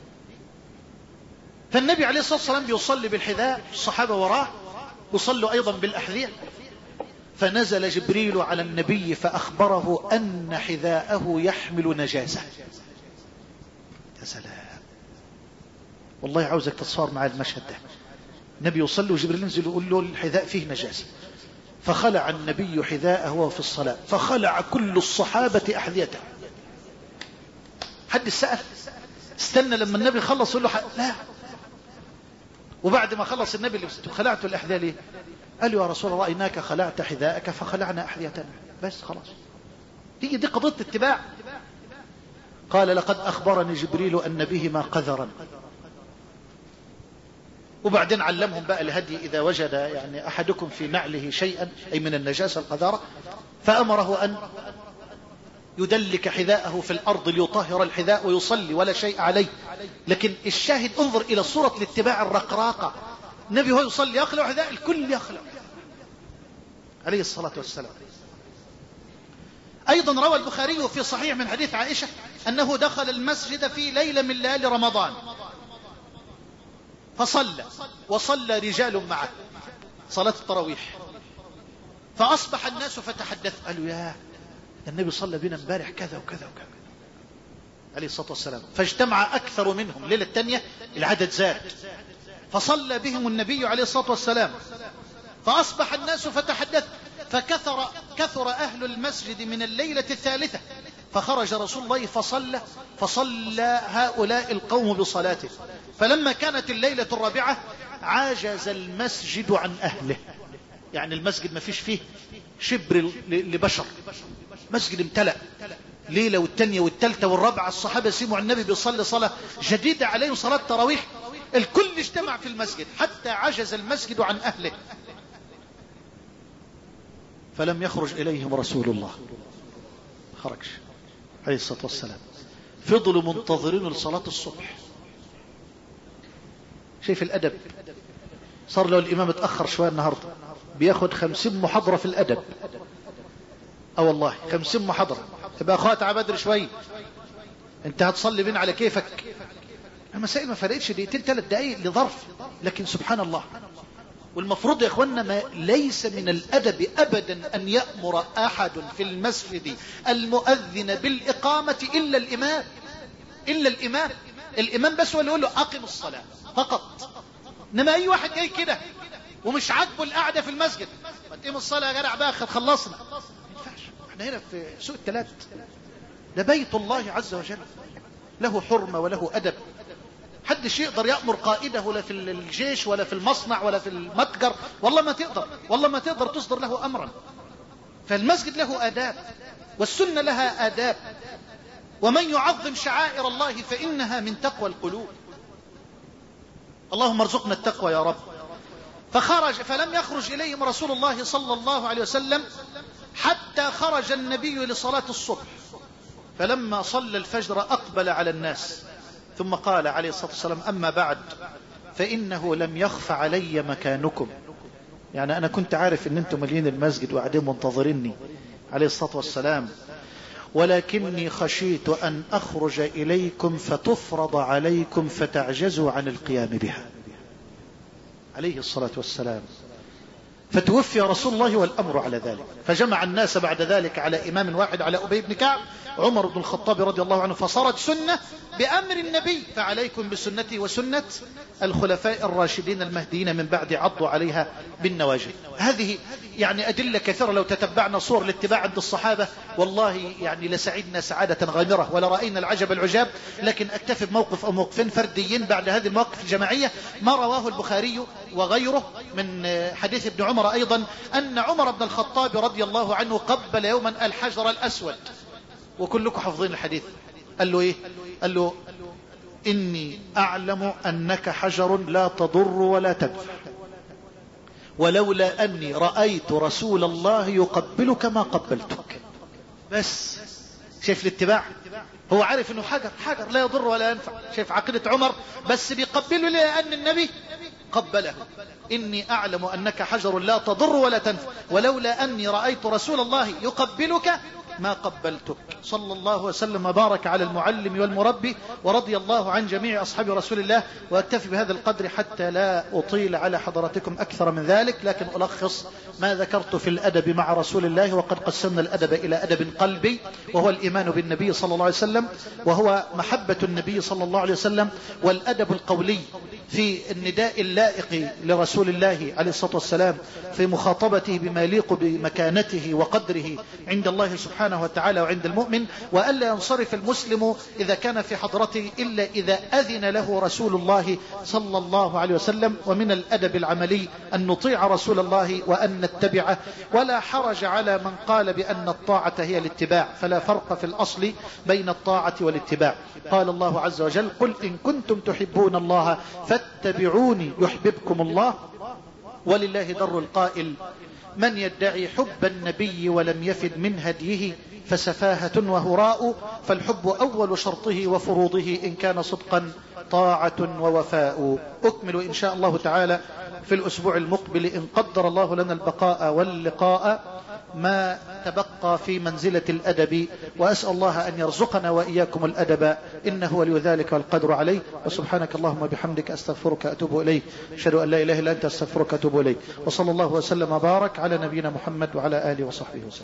فالنبي عليه الصلاه والسلام بيصلي بالحذاء، الصحابه وراه يصلوا ايضا بالاحذية. فنزل جبريل على النبي فأخبره أن حذاءه يحمل نجاسة. يا سلام، والله عاوزك تتصور مع المشهد ده. النبي يصلي وجبريل ينزل يقول له الحذاء فيه نجاسة، فخلع النبي حذاءه وهو في الصلاة، فخلع كل الصحابة أحذيته. حد سأل؟ استنى لما النبي خلص يقول له حق. لا. وبعد ما خلص النبي اللي خلعت الأحذية ليه؟ قال له يا رسول الله إنك خلعت حذاءك فخلعنا أحذيتنا، بس خلاص. دي دي قضية اتباع. قال لقد أخبرني جبريل أن بهما قذرا. وبعدين علمهم بقى الهدي إذا وجد يعني أحدكم في نعله شيئا أي من النجاسة القذارة، فأمره أن يدلك حذاءه في الأرض ليطهر الحذاء ويصلي ولا شيء عليه. لكن الشاهد انظر إلى صورة الاتباع الرقراقة. النبي هو يصلي يخلع حذاء، الكل يخلع عليه الصلاة والسلام. أيضا روى البخاري في صحيح من حديث عائشة أنه دخل المسجد في ليلة من ليالي رمضان فصلى، وصلى رجال معه صلاة التراويح، فأصبح الناس فتحدث، قالوا يا النبي صلى بنا امبارح كذا وكذا وكذا عليه الصلاة والسلام. فاجتمع أكثر منهم. ليلة الثانية العدد زاد، فصلى بهم النبي عليه الصلاة والسلام، فأصبح الناس فتحدث، فكثر كثر أهل المسجد من الليلة الثالثة، فخرج رسول الله فصلى فصلى هؤلاء القوم بصلاته. فلما كانت الليلة الرابعة عاجز المسجد عن أهله، يعني المسجد ما فيش فيه شبر لبشر، مسجد امتلأ. ليلة والتانية والتالتة والرابعة الصحابة سمعوا النبي بيصلي صلاة جديدة عليهم، صلاة تراويح. الكل اجتمع في المسجد حتى عجز المسجد عن أهله، فلم يخرج إليهم رسول الله، خرجش عليه الصلاة والسلام. فضلوا منتظرين لصلاة الصبح. شايف الأدب؟ صار له الإمام اتأخر شوية النهاردة بياخد خمسين محاضرة في الأدب. اه والله خمسين محاضرة. تبقى أخوات عبادر شوية، انت هتصلي بين على كيفك. المسائل ما فرقتش دقيقتين ثلاث دقايق لظرف، لكن سبحان الله. والمفروض يا اخوانا ما ليس من الأدب أبدا أن يأمر أحد في المسجد المؤذن بالإقامة إلا الإمام، إلا الإمام. الإمام بس هو اللي يقول له أقم الصلاة فقط. إنما أي واحد جاي كده ومش عاجبه القعدة في المسجد، ما تقيم الصلاة يا جدع بقى خلصنا، ما ينفعش. احنا هنا في سوق الثلاث، ده بيت الله عز وجل، له حرمة وله أدب. حدش يقدر يأمر قائده لا في الجيش ولا في المصنع ولا في المتجر، والله ما تقدر، والله ما تقدر تصدر له أمرا. فالمسجد له آداب والسنة لها آداب، ومن يعظم شعائر الله فإنها من تقوى القلوب. اللهم ارزقنا التقوى يا رب. فخرج فلم يخرج إليهم رسول الله صلى الله عليه وسلم حتى خرج النبي لصلاة الصبح، فلما صلى الفجر أقبل على الناس ثم قال عليه الصلاة والسلام: أما بعد فإنه لم يخف علي مكانكم. يعني أنا كنت عارف أن أنتم مليين المسجد وقاعدين منتظريني عليه الصلاة والسلام، ولكني خشيت أن أخرج إليكم فتفرض عليكم فتعجزوا عن القيام بها عليه الصلاة والسلام. فتوفي رسول الله والأمر على ذلك، فجمع الناس بعد ذلك على إمام واحد، على أبي بن كعب، عمر بن الخطاب رضي الله عنه، فصارت سنة بأمر النبي: فعليكم بسنتي وسنة الخلفاء الراشدين المهديين من بعد، عضوا عليها بالنواجذ. هذه يعني أدلة كثيرة لو تتبعنا صور الاتباع عند الصحابة والله يعني لسعدنا سعادة غامرة ولا رأينا العجب العجاب. لكن أكتفي بموقف أو موقفين فرديين بعد هذه المواقف الجماعية. ما رواه البخاري وغيره من حديث ابن عمر أيضا أن عمر بن الخطاب رضي الله عنه قبل يوما الحجر الأسود، وكلكم حافظين الحديث. قال له إيه؟ قال له: إني أعلم أنك حجر لا تضر ولا تنفع، ولولا أني رأيت رسول الله يقبلك ما قبلتك. بس شايف الاتباع؟ هو عارف أنه حجر، حجر لا يضر ولا ينفع. شايف عقيدة عمر؟ بس بيقبله لأن النبي قبله. إني أعلم أنك حجر لا تضر ولا تنفع، ولولا أني رأيت رسول الله يقبلك ما قبلتك. صلى الله وسلم وبارك على المعلم والمربي، ورضي الله عن جميع أصحاب رسول الله. وأكتفي بهذا القدر حتى لا أطيل على حضراتكم أكثر من ذلك، لكن ألخص ما ذكرت في الأدب مع رسول الله. وقد قسمنا الأدب إلى أدب قلبي، وهو الإيمان بالنبي صلى الله عليه وسلم، وهو محبة النبي صلى الله عليه وسلم. والأدب القولي في النداء اللائق لرسول الله عليه الصلاة والسلام في مخاطبته بما يليق بمكانته وقدره عند الله سبحانه وتعالى وعند المؤمن. وألا ينصرف المسلم إذا كان في حضرته إلا إذا أذن له رسول الله صلى الله عليه وسلم. ومن الأدب العملي أن نطيع رسول الله وأن نتبعه، ولا حرج على من قال بأن الطاعة هي الاتباع، فلا فرق في الأصل بين الطاعة والاتباع. قال الله عز وجل: قل إن كنتم تحبون الله فاتبعوني يحببكم الله. ولله در القائل: من يدعي حب النبي ولم يفد من هديه فسفاهة وهراء، فالحب أول شرطه وفروضه إن كان صدقا طاعة ووفاء. أكمل إن شاء الله تعالى في الأسبوع المقبل إن قدر الله لنا البقاء واللقاء ما تبقى في منزلة الأدب. وأسأل الله أن يرزقنا وإياكم الأدب، إنه ولي ذلك والقدر عليه. وسبحانك اللهم وبحمدك أستغفرك أتوب إليك، أشهد أن لا إله إلا أنت أستغفرك أتوب إليك. وصلى الله وسلم وبارك على نبينا محمد وعلى آله وصحبه وسلم.